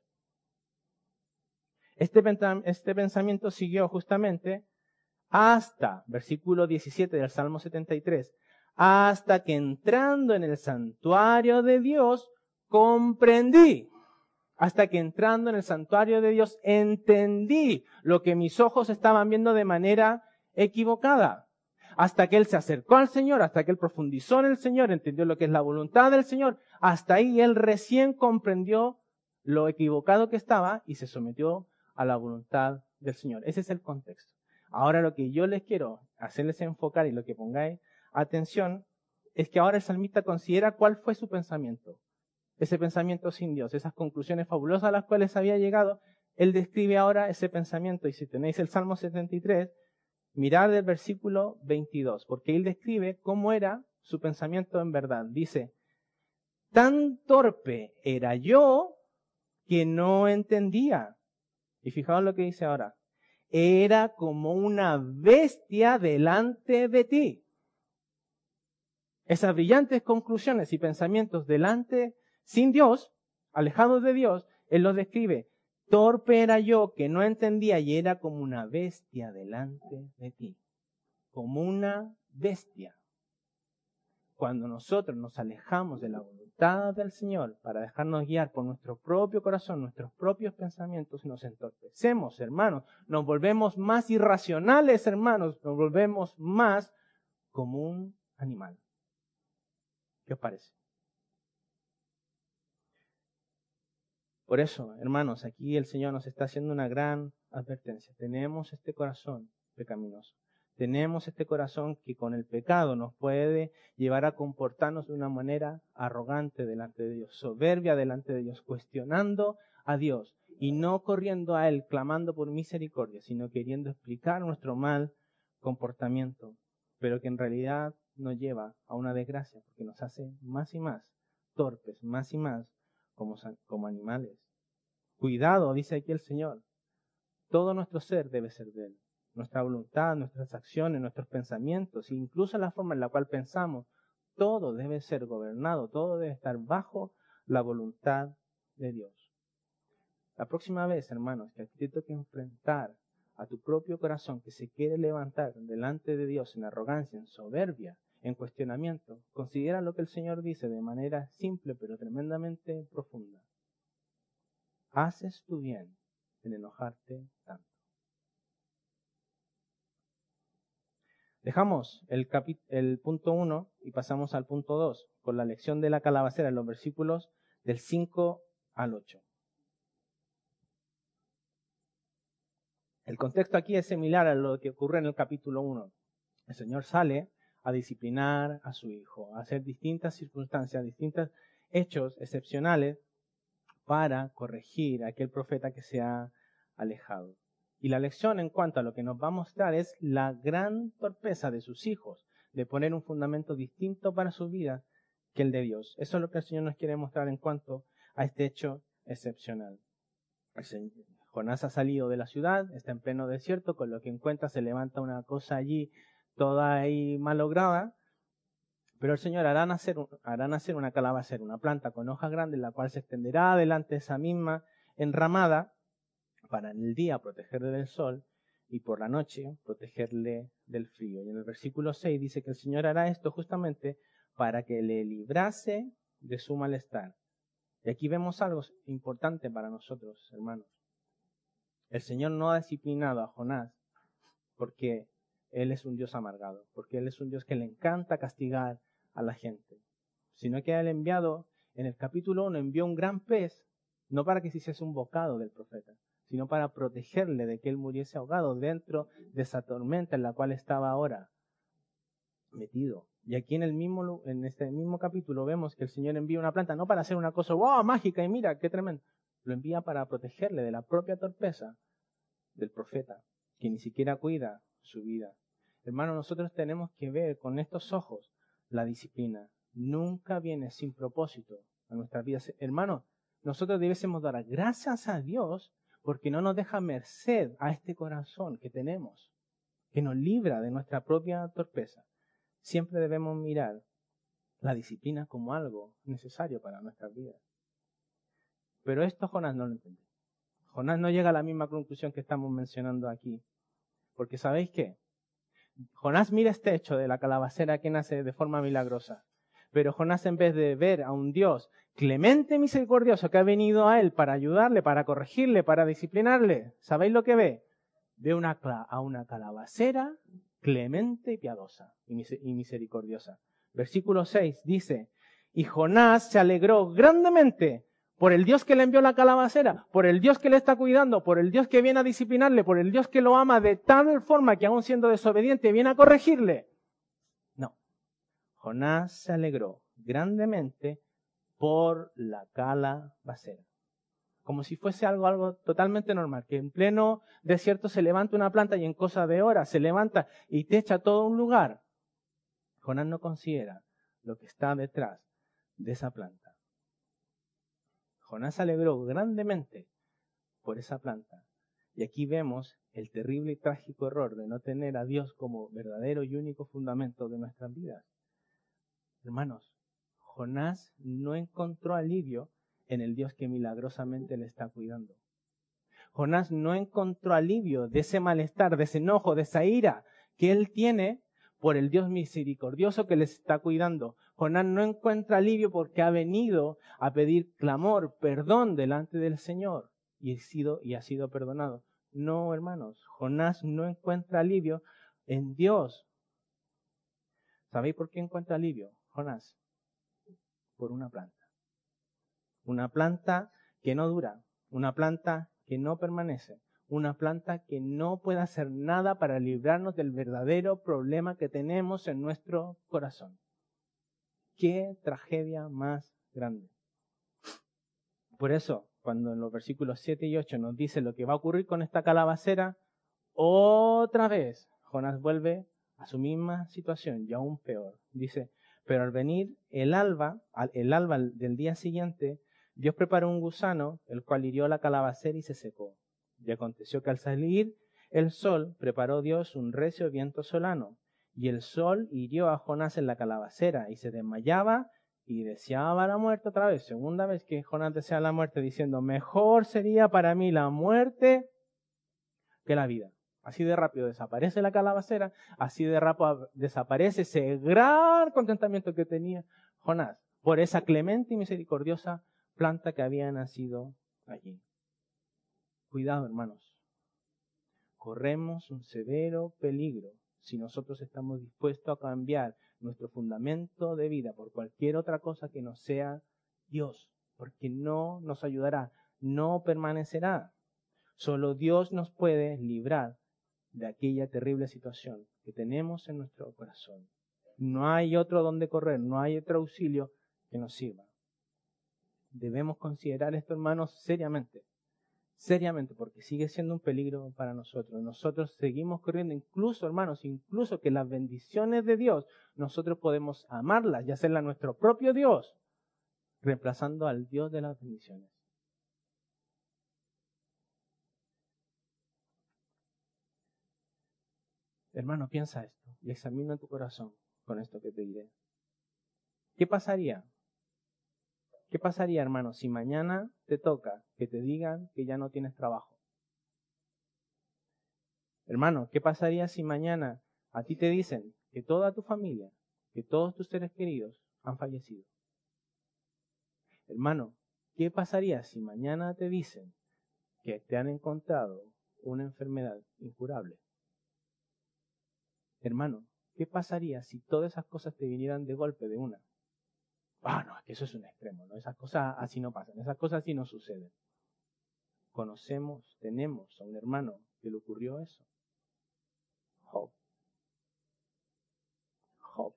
Este, este pensamiento siguió justamente hasta, versículo diecisiete del Salmo setenta y tres, hasta que entrando en el santuario de Dios comprendí. Hasta que entrando en el santuario de Dios entendí lo que mis ojos estaban viendo de manera equivocada. Hasta que él se acercó al Señor, hasta que él profundizó en el Señor, entendió lo que es la voluntad del Señor, hasta ahí él recién comprendió lo equivocado que estaba y se sometió a la voluntad del Señor. Ese es el contexto. Ahora lo que yo les quiero hacerles enfocar y lo que pongáis atención es que ahora el salmista considera cuál fue su pensamiento. Ese pensamiento sin Dios, esas conclusiones fabulosas a las cuales había llegado, él describe ahora ese pensamiento. Y si tenéis el Salmo setenta y tres, mirad el versículo veintidós, porque él describe cómo era su pensamiento en verdad. Dice, tan torpe era yo que no entendía. Y fijaos lo que dice ahora. Era como una bestia delante de ti. Esas brillantes conclusiones y pensamientos delante, sin Dios, alejados de Dios, él los describe. Torpe era yo que no entendía y era como una bestia delante de ti. Como una bestia. Cuando nosotros nos alejamos de la voluntad del Señor para dejarnos guiar por nuestro propio corazón, nuestros propios pensamientos, nos entorpecemos, hermanos. Nos volvemos más irracionales, hermanos. Nos volvemos más como un animal. ¿Qué os parece? Por eso, hermanos, aquí el Señor nos está haciendo una gran advertencia. Tenemos este corazón pecaminoso. Tenemos este corazón que con el pecado nos puede llevar a comportarnos de una manera arrogante delante de Dios, soberbia delante de Dios, cuestionando a Dios y no corriendo a Él, clamando por misericordia, sino queriendo explicar nuestro mal comportamiento, pero que en realidad nos lleva a una desgracia, porque nos hace más y más torpes, más y más como, como animales. Cuidado, dice aquí el Señor, todo nuestro ser debe ser de Él. Nuestra voluntad, nuestras acciones, nuestros pensamientos, incluso la forma en la cual pensamos, todo debe ser gobernado, todo debe estar bajo la voluntad de Dios. La próxima vez, hermanos, que a ti te toque enfrentar a tu propio corazón que se quiere levantar delante de Dios en arrogancia, en soberbia, en cuestionamiento, considera lo que el Señor dice de manera simple pero tremendamente profunda. Haces tú bien en enojarte tanto. Dejamos el, capi- el punto uno y pasamos al punto dos, con la lección de la calabacera en los versículos del cinco al ocho. El contexto aquí es similar a lo que ocurre en el capítulo uno. El Señor sale a disciplinar a su hijo, a hacer distintas circunstancias, distintos hechos excepcionales para corregir a aquel profeta que se ha alejado. Y la lección en cuanto a lo que nos va a mostrar es la gran torpeza de sus hijos, de poner un fundamento distinto para su vida que el de Dios. Eso es lo que el Señor nos quiere mostrar en cuanto a este hecho excepcional. El Señor, Jonás ha salido de la ciudad, está en pleno desierto, con lo que encuentra se levanta una cosa allí toda ahí malograda, pero el Señor hará nacer, hará nacer una calabacera, una planta con hojas grandes, la cual se extenderá delante de esa misma enramada, para en el día protegerle del sol y por la noche protegerle del frío. Y en el versículo seis dice que el Señor hará esto justamente para que le librase de su malestar. Y aquí vemos algo importante para nosotros, hermanos. El Señor no ha disciplinado a Jonás porque Él es un Dios amargado, porque Él es un Dios que le encanta castigar a la gente, sino que Él ha enviado, en el capítulo uno, envió un gran pez, no para que se hiciese un bocado del profeta, sino para protegerle de que él muriese ahogado dentro de esa tormenta en la cual estaba ahora metido. Y aquí en el mismo, en este mismo capítulo vemos que el Señor envía una planta, no para hacer una cosa wow, mágica y mira, qué tremendo. Lo envía para protegerle de la propia torpeza del profeta, que ni siquiera cuida su vida. Hermano, nosotros tenemos que ver con estos ojos la disciplina. Nunca viene sin propósito a nuestras vidas. Hermano, nosotros debiésemos dar gracias a Dios porque no nos deja merced a este corazón que tenemos, que nos libra de nuestra propia torpeza. Siempre debemos mirar la disciplina como algo necesario para nuestras vidas. Pero esto Jonás no lo entiende. Jonás no llega a la misma conclusión que estamos mencionando aquí. Porque ¿sabéis qué? Jonás mira este hecho de la calabacera que nace de forma milagrosa. Pero Jonás, en vez de ver a un Dios clemente y misericordioso que ha venido a él para ayudarle, para corregirle, para disciplinarle, ¿sabéis lo que ve? Ve una, a una calabacera clemente y piadosa y misericordiosa. Versículo seis dice, y Jonás se alegró grandemente por el Dios que le envió la calabacera, por el Dios que le está cuidando, por el Dios que viene a disciplinarle, por el Dios que lo ama de tal forma que aún siendo desobediente viene a corregirle. No. Jonás se alegró grandemente por la calabacera. Como si fuese algo, algo totalmente normal, que en pleno desierto se levanta una planta y en cosa de horas se levanta y techa todo un lugar. Jonás no considera lo que está detrás de esa planta. Jonás se alegró grandemente por esa planta. Y aquí vemos el terrible y trágico error de no tener a Dios como verdadero y único fundamento de nuestras vidas. Hermanos, Jonás no encontró alivio en el Dios que milagrosamente le está cuidando. Jonás no encontró alivio de ese malestar, de ese enojo, de esa ira que él tiene por el Dios misericordioso que les está cuidando. Jonás no encuentra alivio porque ha venido a pedir clamor, perdón delante del Señor y ha sido, y ha sido perdonado. No, hermanos, Jonás no encuentra alivio en Dios. ¿Sabéis por qué encuentra alivio, Jonás? Por una planta. Una planta que no dura, una planta que no permanece, una planta que no puede hacer nada para librarnos del verdadero problema que tenemos en nuestro corazón. ¡Qué tragedia más grande! Por eso, cuando en los versículos siete y ocho nos dice lo que va a ocurrir con esta calabacera, otra vez Jonás vuelve a su misma situación y aún peor. Dice, pero al venir el alba, el alba del día siguiente, Dios preparó un gusano, el cual hirió la calabacera y se secó. Y aconteció que al salir el sol, preparó Dios un recio viento solano, y el sol hirió a Jonás en la calabacera, y se desmayaba y deseaba la muerte otra vez. Segunda vez que Jonás desea la muerte, diciendo, mejor sería para mí la muerte que la vida. Así de rápido desaparece la calabacera, así de rápido desaparece ese gran contentamiento que tenía Jonás por esa clemente y misericordiosa planta que había nacido allí. Cuidado, hermanos. Corremos un severo peligro si nosotros estamos dispuestos a cambiar nuestro fundamento de vida por cualquier otra cosa que no sea Dios, porque no nos ayudará, no permanecerá. Solo Dios nos puede librar de aquella terrible situación que tenemos en nuestro corazón. No hay otro donde correr, no hay otro auxilio que nos sirva. Debemos considerar esto, hermanos, seriamente. Seriamente, porque sigue siendo un peligro para nosotros. Nosotros seguimos corriendo, incluso, hermanos, incluso que las bendiciones de Dios, nosotros podemos amarlas y hacerlas nuestro propio Dios, reemplazando al Dios de las bendiciones. Hermano, piensa esto y examina tu corazón con esto que te diré. ¿Qué pasaría? ¿Qué pasaría, hermano, si mañana te toca que te digan que ya no tienes trabajo? Hermano, ¿qué pasaría si mañana a ti te dicen que toda tu familia, que todos tus seres queridos han fallecido? Hermano, ¿qué pasaría si mañana te dicen que te han encontrado una enfermedad incurable? Hermano, ¿qué pasaría si todas esas cosas te vinieran de golpe de una? Ah, no, es que eso es un extremo, ¿no? Esas cosas así no pasan, esas cosas así no suceden. Conocemos, tenemos a un hermano que le ocurrió eso. Job. Job.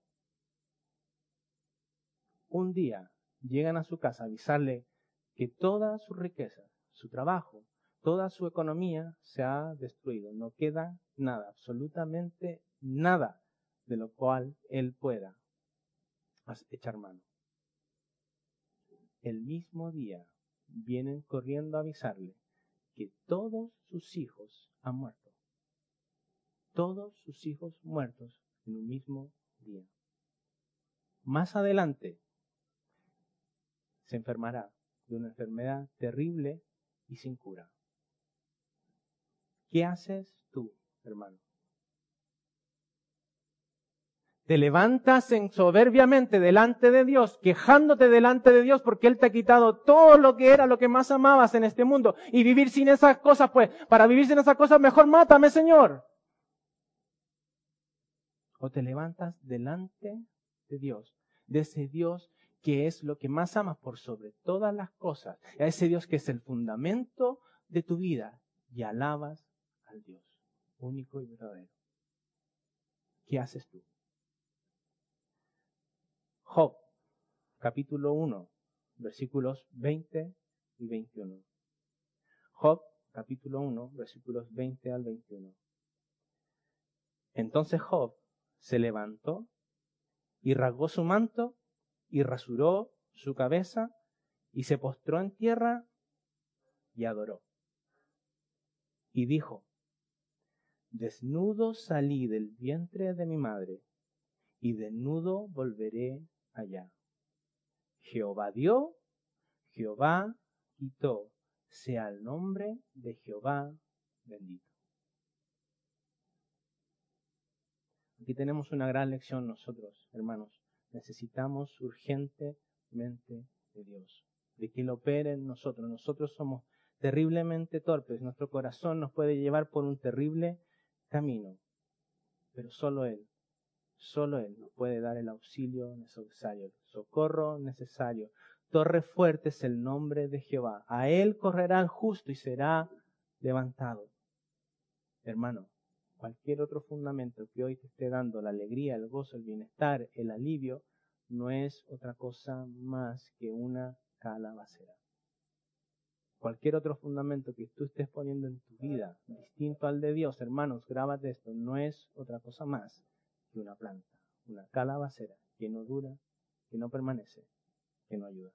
Un día llegan a su casa a avisarle que todas sus riquezas, su trabajo, toda su economía se ha destruido. No queda nada, absolutamente nada de lo cual él pueda echar mano. El mismo día vienen corriendo a avisarle que todos sus hijos han muerto. Todos sus hijos muertos en un mismo día. Más adelante se enfermará de una enfermedad terrible y sin cura. ¿Qué haces tú, hermano? Te levantas en soberbiamente delante de Dios, quejándote delante de Dios porque Él te ha quitado todo lo que era, lo que más amabas en este mundo. Y vivir sin esas cosas, pues, para vivir sin esas cosas, mejor mátame, Señor. O te levantas delante de Dios, de ese Dios que es lo que más amas por sobre todas las cosas, a ese Dios que es el fundamento de tu vida, y alabas al Dios único y verdadero. ¿Qué haces tú? Job, capítulo uno, versículos veinte y veintiuno. Job, capítulo uno, versículos veinte al veintiuno. Entonces Job se levantó y rasgó su manto y rasuró su cabeza y se postró en tierra y adoró. Y dijo, desnudo salí del vientre de mi madre y desnudo volveré allá. Jehová dio, Jehová quitó, sea el nombre de Jehová bendito. Aquí tenemos una gran lección nosotros, hermanos. Necesitamos urgentemente de Dios, de que Él opere en nosotros. Nosotros somos terriblemente torpes. Nuestro corazón nos puede llevar por un terrible camino. Pero solo Él, solo Él nos puede dar el auxilio necesario, el socorro necesario. Torre fuerte es el nombre de Jehová. A Él correrá el justo y será levantado. hermano, cualquier otro fundamento que hoy te esté dando la alegría, el gozo, el bienestar, el alivio, no es otra cosa más que una calabacera. Cualquier otro fundamento que tú estés poniendo en tu vida, distinto al de Dios, hermanos, grábate esto, no es otra cosa más que una planta, una calabacera que no dura, que no permanece, que no ayuda.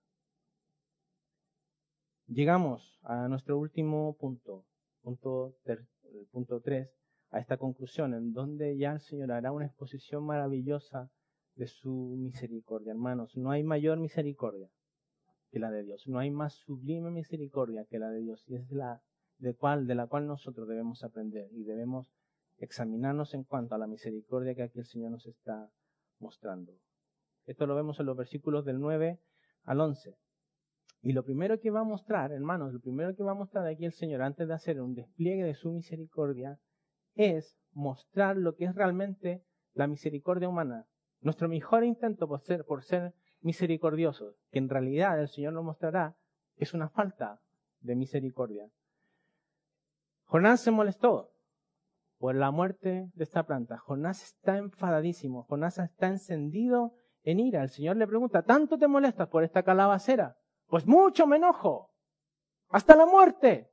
Llegamos a nuestro último punto, punto, ter, punto tres, a esta conclusión, en donde ya el Señor hará una exposición maravillosa de su misericordia. Hermanos, no hay mayor misericordia que la de Dios. No hay más sublime misericordia que la de Dios. Y es la de, cual, de la cual nosotros debemos aprender y debemos examinarnos en cuanto a la misericordia que aquí el Señor nos está mostrando. Esto lo vemos en los versículos del nueve al once. Y lo primero que va a mostrar, hermanos, lo primero que va a mostrar aquí el Señor antes de hacer un despliegue de su misericordia es mostrar lo que es realmente la misericordia humana. Nuestro mejor intento por ser, por ser misericordiosos, que en realidad el Señor nos mostrará, es una falta de misericordia. Jonás se molestó por la muerte de esta planta. Jonás está enfadadísimo. Jonás está encendido en ira. El Señor le pregunta, ¿tanto te molestas por esta calabacera? Pues mucho me enojo. Hasta la muerte.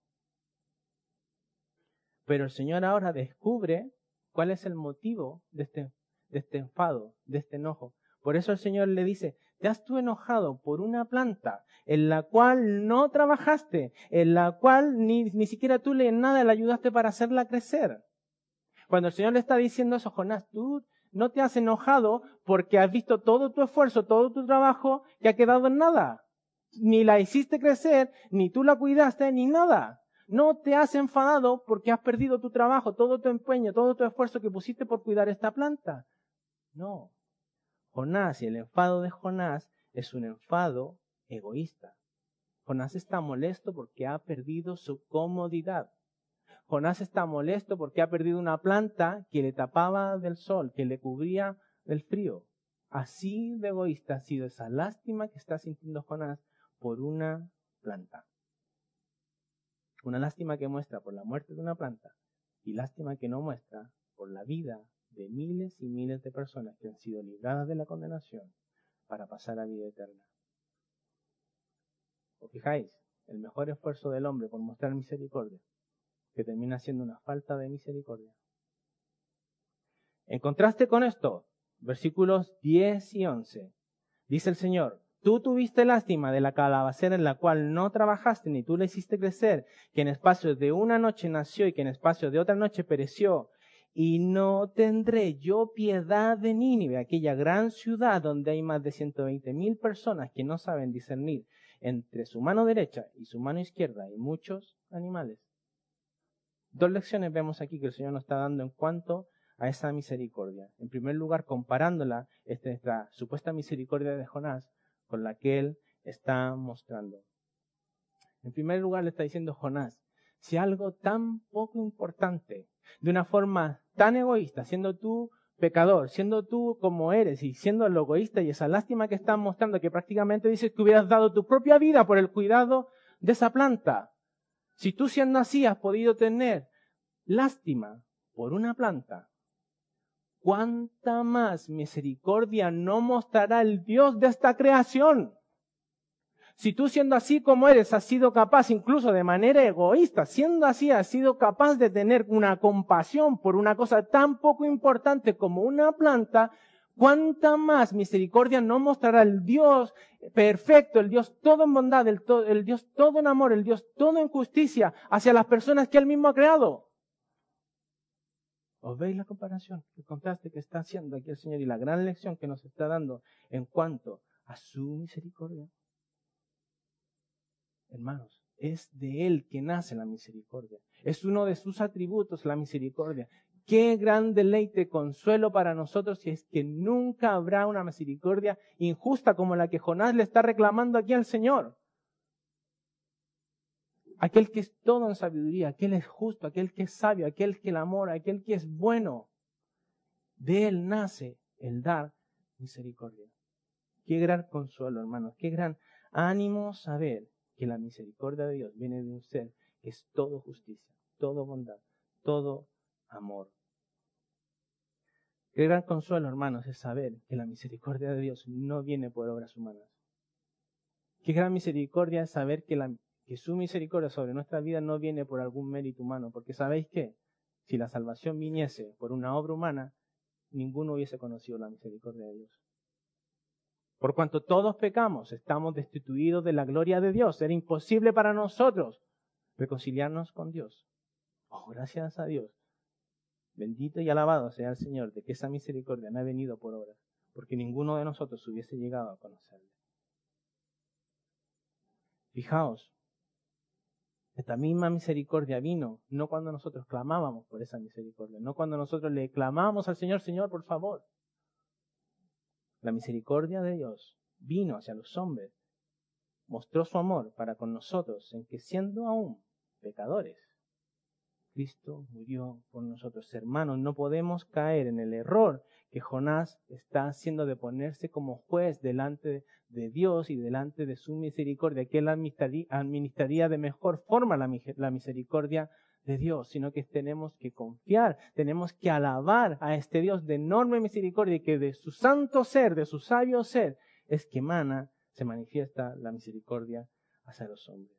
Pero el Señor ahora descubre cuál es el motivo de este, de este enfado, de este enojo. Por eso el Señor le dice, ¿te has tú enojado por una planta en la cual no trabajaste, en la cual ni, ni siquiera tú le nada le ayudaste para hacerla crecer? Cuando el Señor le está diciendo eso, Jonás, tú no te has enojado porque has visto todo tu esfuerzo, todo tu trabajo que ha quedado en nada. Ni la hiciste crecer, ni tú la cuidaste, ni nada. No te has enfadado porque has perdido tu trabajo, todo tu empeño, todo tu esfuerzo que pusiste por cuidar esta planta. No. Jonás y el enfado de Jonás es un enfado egoísta. Jonás está molesto porque ha perdido su comodidad. Jonás está molesto porque ha perdido una planta que le tapaba del sol, que le cubría del frío. Así de egoísta ha sido esa lástima que está sintiendo Jonás por una planta. Una lástima que muestra por la muerte de una planta y lástima que no muestra por la vida de miles y miles de personas que han sido libradas de la condenación para pasar a vida eterna. ¿Os fijáis? El mejor esfuerzo del hombre por mostrar misericordia, que termina siendo una falta de misericordia. En contraste con esto, versículos diez y once, dice el Señor, tú tuviste lástima de la calabacera en la cual no trabajaste ni tú la hiciste crecer, que en espacio de una noche nació y que en espacio de otra noche pereció. Y no tendré yo piedad de Nínive, aquella gran ciudad donde hay más de ciento veinte mil personas que no saben discernir entre su mano derecha y su mano izquierda y muchos animales. Dos lecciones vemos aquí que el Señor nos está dando en cuanto a esa misericordia. En primer lugar, comparándola, esta supuesta misericordia de Jonás, con la que Él está mostrando. En primer lugar, le está diciendo Jonás, si algo tan poco importante, de una forma tan egoísta, siendo tú pecador, siendo tú como eres y siendo lo egoísta y esa lástima que estás mostrando, que prácticamente dices que hubieras dado tu propia vida por el cuidado de esa planta. Si tú siendo así has podido tener lástima por una planta, ¿cuánta más misericordia no mostrará el Dios de esta creación? Si tú siendo así como eres has sido capaz, incluso de manera egoísta, siendo así has sido capaz de tener una compasión por una cosa tan poco importante como una planta, ¿cuánta más misericordia no mostrará el Dios perfecto, el Dios todo en bondad, el, to- el Dios todo en amor, el Dios todo en justicia hacia las personas que Él mismo ha creado? ¿Os veis la comparación, el contraste que está haciendo aquí el Señor y la gran lección que nos está dando en cuanto a su misericordia? Hermanos, es de Él que nace la misericordia. Es uno de sus atributos la misericordia. Qué gran deleite, consuelo para nosotros si es que nunca habrá una misericordia injusta como la que Jonás le está reclamando aquí al Señor. Aquel que es todo en sabiduría, aquel es justo, aquel que es sabio, aquel que el amor, aquel que es bueno. De Él nace el dar misericordia. Qué gran consuelo, hermanos, qué gran ánimo saber que la misericordia de Dios viene de un ser que es todo justicia, todo bondad, todo amor. Qué gran consuelo, hermanos, es saber que la misericordia de Dios no viene por obras humanas. Qué gran misericordia es saber que, la, que su misericordia sobre nuestra vida no viene por algún mérito humano. Porque ¿sabéis qué? Si la salvación viniese por una obra humana, ninguno hubiese conocido la misericordia de Dios. Por cuanto todos pecamos, estamos destituidos de la gloria de Dios. Era imposible para nosotros reconciliarnos con Dios. Oh, gracias a Dios. Bendito y alabado sea el Señor de que esa misericordia no ha venido por obras, porque ninguno de nosotros hubiese llegado a conocerle. Fijaos, esta misma misericordia vino no cuando nosotros clamábamos por esa misericordia, no cuando nosotros le clamábamos al Señor, Señor, por favor. La misericordia de Dios vino hacia los hombres, mostró su amor para con nosotros, en que siendo aún pecadores, Cristo murió por nosotros. Hermanos, no podemos caer en el error que Jonás está haciendo de ponerse como juez delante de Dios y delante de su misericordia, que él administraría de mejor forma la misericordia de Dios, sino que tenemos que confiar, tenemos que alabar a este Dios de enorme misericordia y que de su santo ser, de su sabio ser, es que emana, se manifiesta la misericordia hacia los hombres.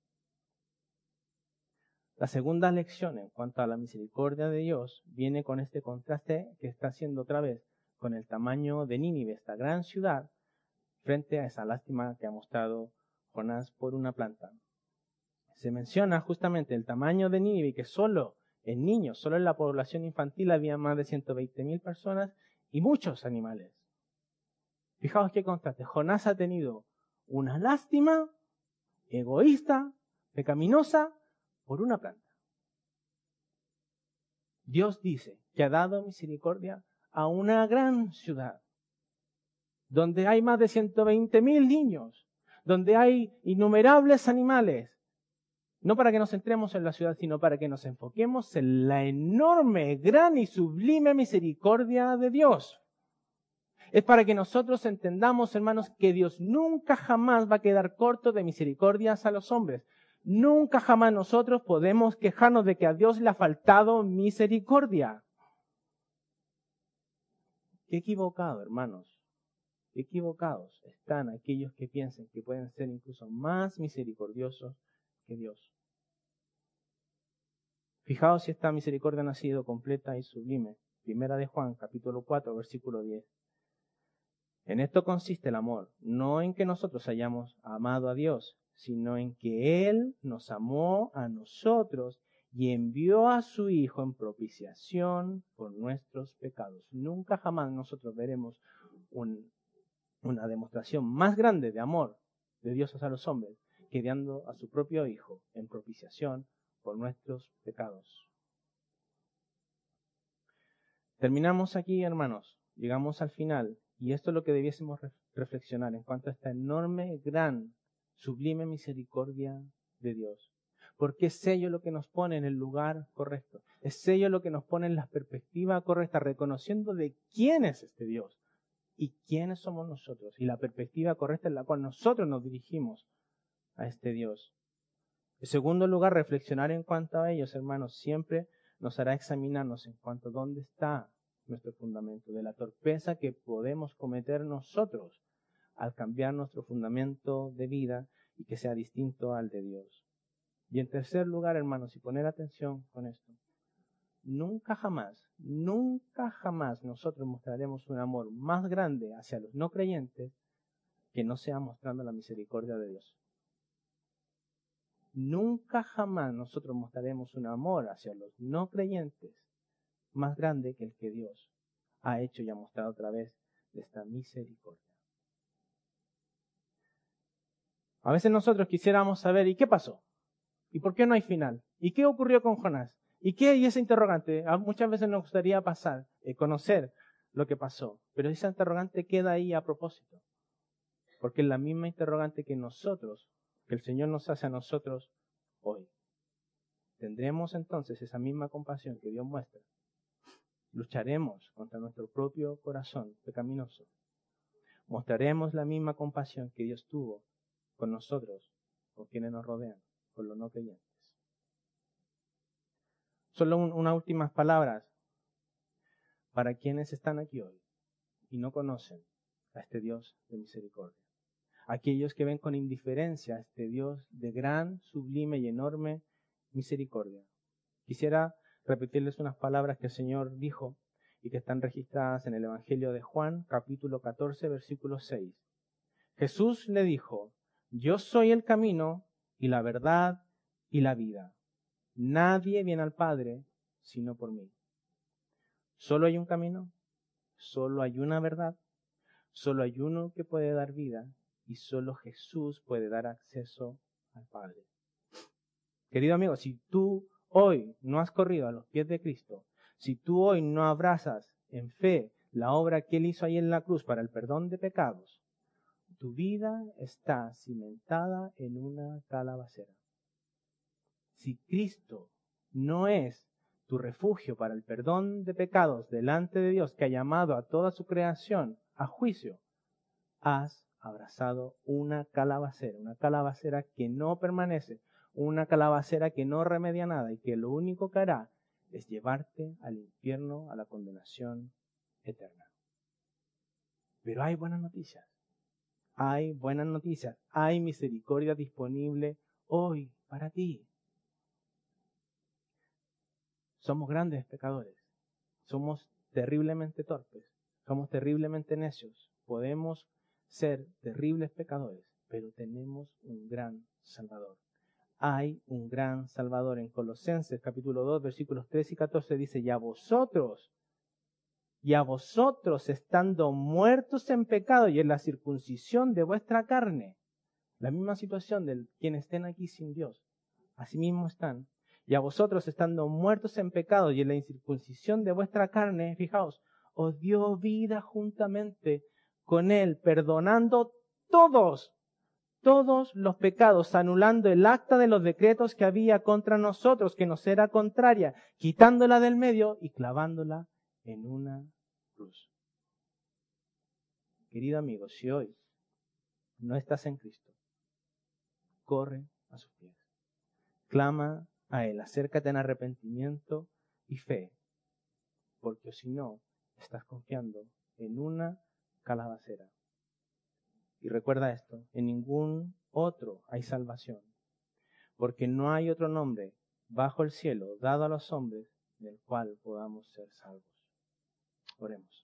La segunda lección en cuanto a la misericordia de Dios viene con este contraste que está haciendo otra vez con el tamaño de Nínive, esta gran ciudad, frente a esa lástima que ha mostrado Jonás por una planta. Se menciona justamente el tamaño de Nínive, que solo en niños, solo en la población infantil había más de ciento veinte mil personas y muchos animales. Fijaos qué contraste. Jonás ha tenido una lástima egoísta, pecaminosa, por una planta. Dios dice que ha dado misericordia a una gran ciudad, donde hay más de ciento veinte mil niños, donde hay innumerables animales, no para que nos centremos en la ciudad, sino para que nos enfoquemos en la enorme, gran y sublime misericordia de Dios. Es para que nosotros entendamos, hermanos, que Dios nunca jamás va a quedar corto de misericordias a los hombres. Nunca jamás nosotros podemos quejarnos de que a Dios le ha faltado misericordia. Qué equivocado, hermanos. Qué equivocados están aquellos que piensan que pueden ser incluso más misericordiosos que Dios. Fijaos si esta misericordia no ha sido completa y sublime. Primera de Juan, capítulo cuatro, versículo diez. En esto consiste el amor, no en que nosotros hayamos amado a Dios, sino en que Él nos amó a nosotros y envió a su Hijo en propiciación por nuestros pecados. Nunca jamás nosotros veremos un, una demostración más grande de amor de Dios hacia los hombres que dando a su propio Hijo en propiciación por nuestros pecados. Terminamos aquí, hermanos. Llegamos al final. Y esto es lo que debiésemos reflexionar en cuanto a esta enorme, gran, sublime misericordia de Dios. Porque es ello lo que nos pone en el lugar correcto. Es ello lo que nos pone en la perspectiva correcta, reconociendo de quién es este Dios y quiénes somos nosotros. Y la perspectiva correcta en la cual nosotros nos dirigimos a este Dios. En segundo lugar, reflexionar en cuanto a ellos, hermanos, siempre nos hará examinarnos en cuanto a dónde está nuestro fundamento, de la torpeza que podemos cometer nosotros al cambiar nuestro fundamento de vida y que sea distinto al de Dios. Y en tercer lugar, hermanos, y poner atención con esto, nunca jamás, nunca jamás nosotros mostraremos un amor más grande hacia los no creyentes que no sea mostrando la misericordia de Dios. Nunca jamás nosotros mostraremos un amor hacia los no creyentes más grande que el que Dios ha hecho y ha mostrado a través de esta misericordia. A veces nosotros quisiéramos saber, ¿y qué pasó? ¿Y por qué no hay final? ¿Y qué ocurrió con Jonás? ¿Y qué? Y ese interrogante, muchas veces nos gustaría pasar, eh, conocer lo que pasó. Pero ese interrogante queda ahí a propósito. Porque es la misma interrogante que nosotros, que el Señor nos hace a nosotros hoy. ¿Tendremos entonces esa misma compasión que Dios muestra? Lucharemos contra nuestro propio corazón pecaminoso. Mostraremos la misma compasión que Dios tuvo con nosotros, con quienes nos rodean, con los no creyentes. Solo un, unas últimas palabras para quienes están aquí hoy y no conocen a este Dios de misericordia. Aquellos que ven con indiferencia a este Dios de gran, sublime y enorme misericordia. Quisiera repetirles unas palabras que el Señor dijo y que están registradas en el Evangelio de Juan, capítulo catorce, versículo seis. Jesús le dijo: yo soy el camino y la verdad y la vida. Nadie viene al Padre sino por mí. Solo hay un camino, solo hay una verdad, solo hay uno que puede dar vida y solo Jesús puede dar acceso al Padre. Querido amigo, si tú hoy no has corrido a los pies de Cristo, si tú hoy no abrazas en fe la obra que Él hizo ahí en la cruz para el perdón de pecados, tu vida está cimentada en una calabacera. Si Cristo no es tu refugio para el perdón de pecados delante de Dios, que ha llamado a toda su creación a juicio, has abrazado una calabacera, una calabacera que no permanece, una calabacera que no remedia nada y que lo único que hará es llevarte al infierno, a la condenación eterna. Pero hay buenas noticias, hay buenas noticias, hay misericordia disponible hoy para ti. Somos grandes pecadores, somos terriblemente torpes, somos terriblemente necios, podemos ser terribles pecadores, pero tenemos un gran Salvador. Hay un gran Salvador. En Colosenses capítulo dos, versículos tres y catorce dice: y a vosotros, y a vosotros estando muertos en pecado y en la circuncisión de vuestra carne, la misma situación de quienes estén aquí sin Dios, así mismo están. Y a vosotros estando muertos en pecado y en la incircuncisión de vuestra carne, fijaos, os dio vida juntamente con Él, perdonando todos, todos los pecados, anulando el acta de los decretos que había contra nosotros, que nos era contraria, quitándola del medio y clavándola en una cruz. Querido amigo, si hoy no estás en Cristo, corre a sus pies. Clama a Él, acércate en arrepentimiento y fe, porque si no, estás confiando en una calabacera. Y recuerda esto, en ningún otro hay salvación, porque no hay otro nombre bajo el cielo dado a los hombres del cual podamos ser salvos. Oremos.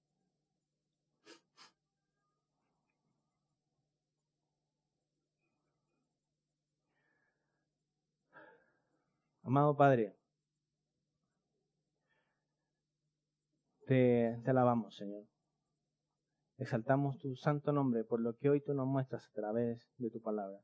Amado Padre, te, te alabamos, Señor. Exaltamos tu santo nombre por lo que hoy tú nos muestras a través de tu palabra.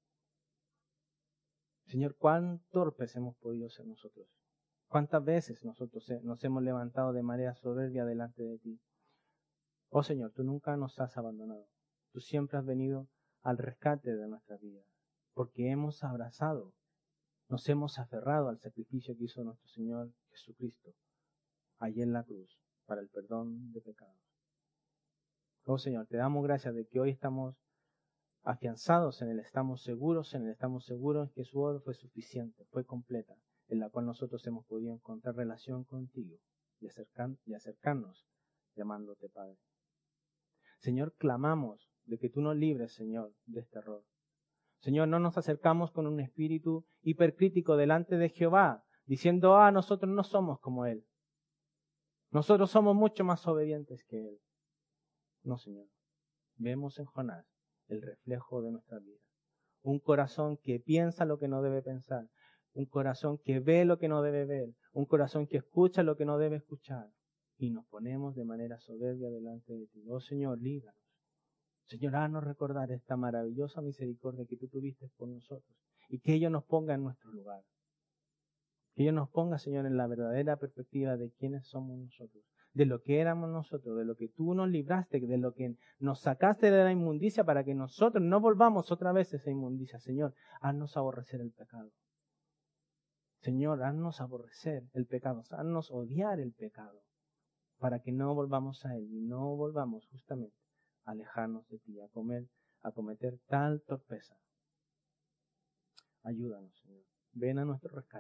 Señor, cuán torpes hemos podido ser nosotros. Cuántas veces nosotros nos hemos levantado de manera soberbia delante de ti. Oh Señor, tú nunca nos has abandonado. Tú siempre has venido al rescate de nuestras vidas, porque hemos abrazado, nos hemos aferrado al sacrificio que hizo nuestro Señor Jesucristo allí en la cruz para el perdón de pecados. Oh Señor, te damos gracias de que hoy estamos afianzados en Él, estamos seguros en Él, estamos seguros que su obra fue suficiente, fue completa, en la cual nosotros hemos podido encontrar relación contigo y, acercan, y acercarnos llamándote Padre. Señor, clamamos de que tú nos libres, Señor, de este error. Señor, no nos acercamos con un espíritu hipercrítico delante de Jehová, diciendo, ah, nosotros no somos como Él. Nosotros somos mucho más obedientes que Él. No, Señor. Vemos en Jonás el reflejo de nuestra vida. Un corazón que piensa lo que no debe pensar. Un corazón que ve lo que no debe ver. Un corazón que escucha lo que no debe escuchar. Y nos ponemos de manera soberbia delante de ti. Oh Señor, líbranos. Señor, haznos recordar esta maravillosa misericordia que tú tuviste por nosotros. Y que ello nos ponga en nuestro lugar. Que ello nos ponga, Señor, en la verdadera perspectiva de quiénes somos nosotros. De lo que éramos nosotros, de lo que tú nos libraste, de lo que nos sacaste de la inmundicia para que nosotros no volvamos otra vez a esa inmundicia. Señor, haznos aborrecer el pecado. Señor, haznos aborrecer el pecado, haznos odiar el pecado, para que no volvamos a él y no volvamos justamente a alejarnos de ti, a comer, a cometer tal torpeza. Ayúdanos, Señor. Ven a nuestro rescate.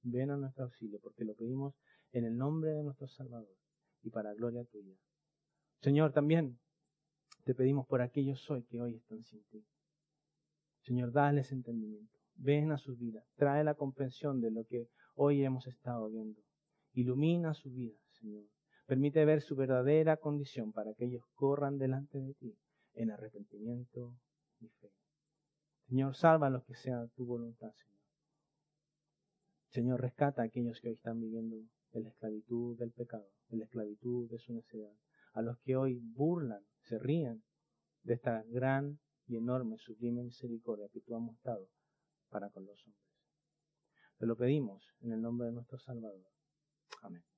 Ven a nuestro auxilio, porque lo pedimos en el nombre de nuestro Salvador y para gloria tuya. Señor, también te pedimos por aquellos hoy que hoy están sin ti. Señor, dales entendimiento. Ven a sus vidas. Trae la comprensión de lo que hoy hemos estado viendo. Ilumina sus vidas, Señor. Permite ver su verdadera condición para que ellos corran delante de ti en arrepentimiento y fe. Señor, salva a los que sea tu voluntad, Señor. Señor, rescata a aquellos que hoy están viviendo en la esclavitud del pecado, en la esclavitud de su necedad. A los que hoy burlan, se ríen de esta gran y enorme, sublime misericordia que tú has mostrado para con los hombres. Te lo pedimos en el nombre de nuestro Salvador. Amén.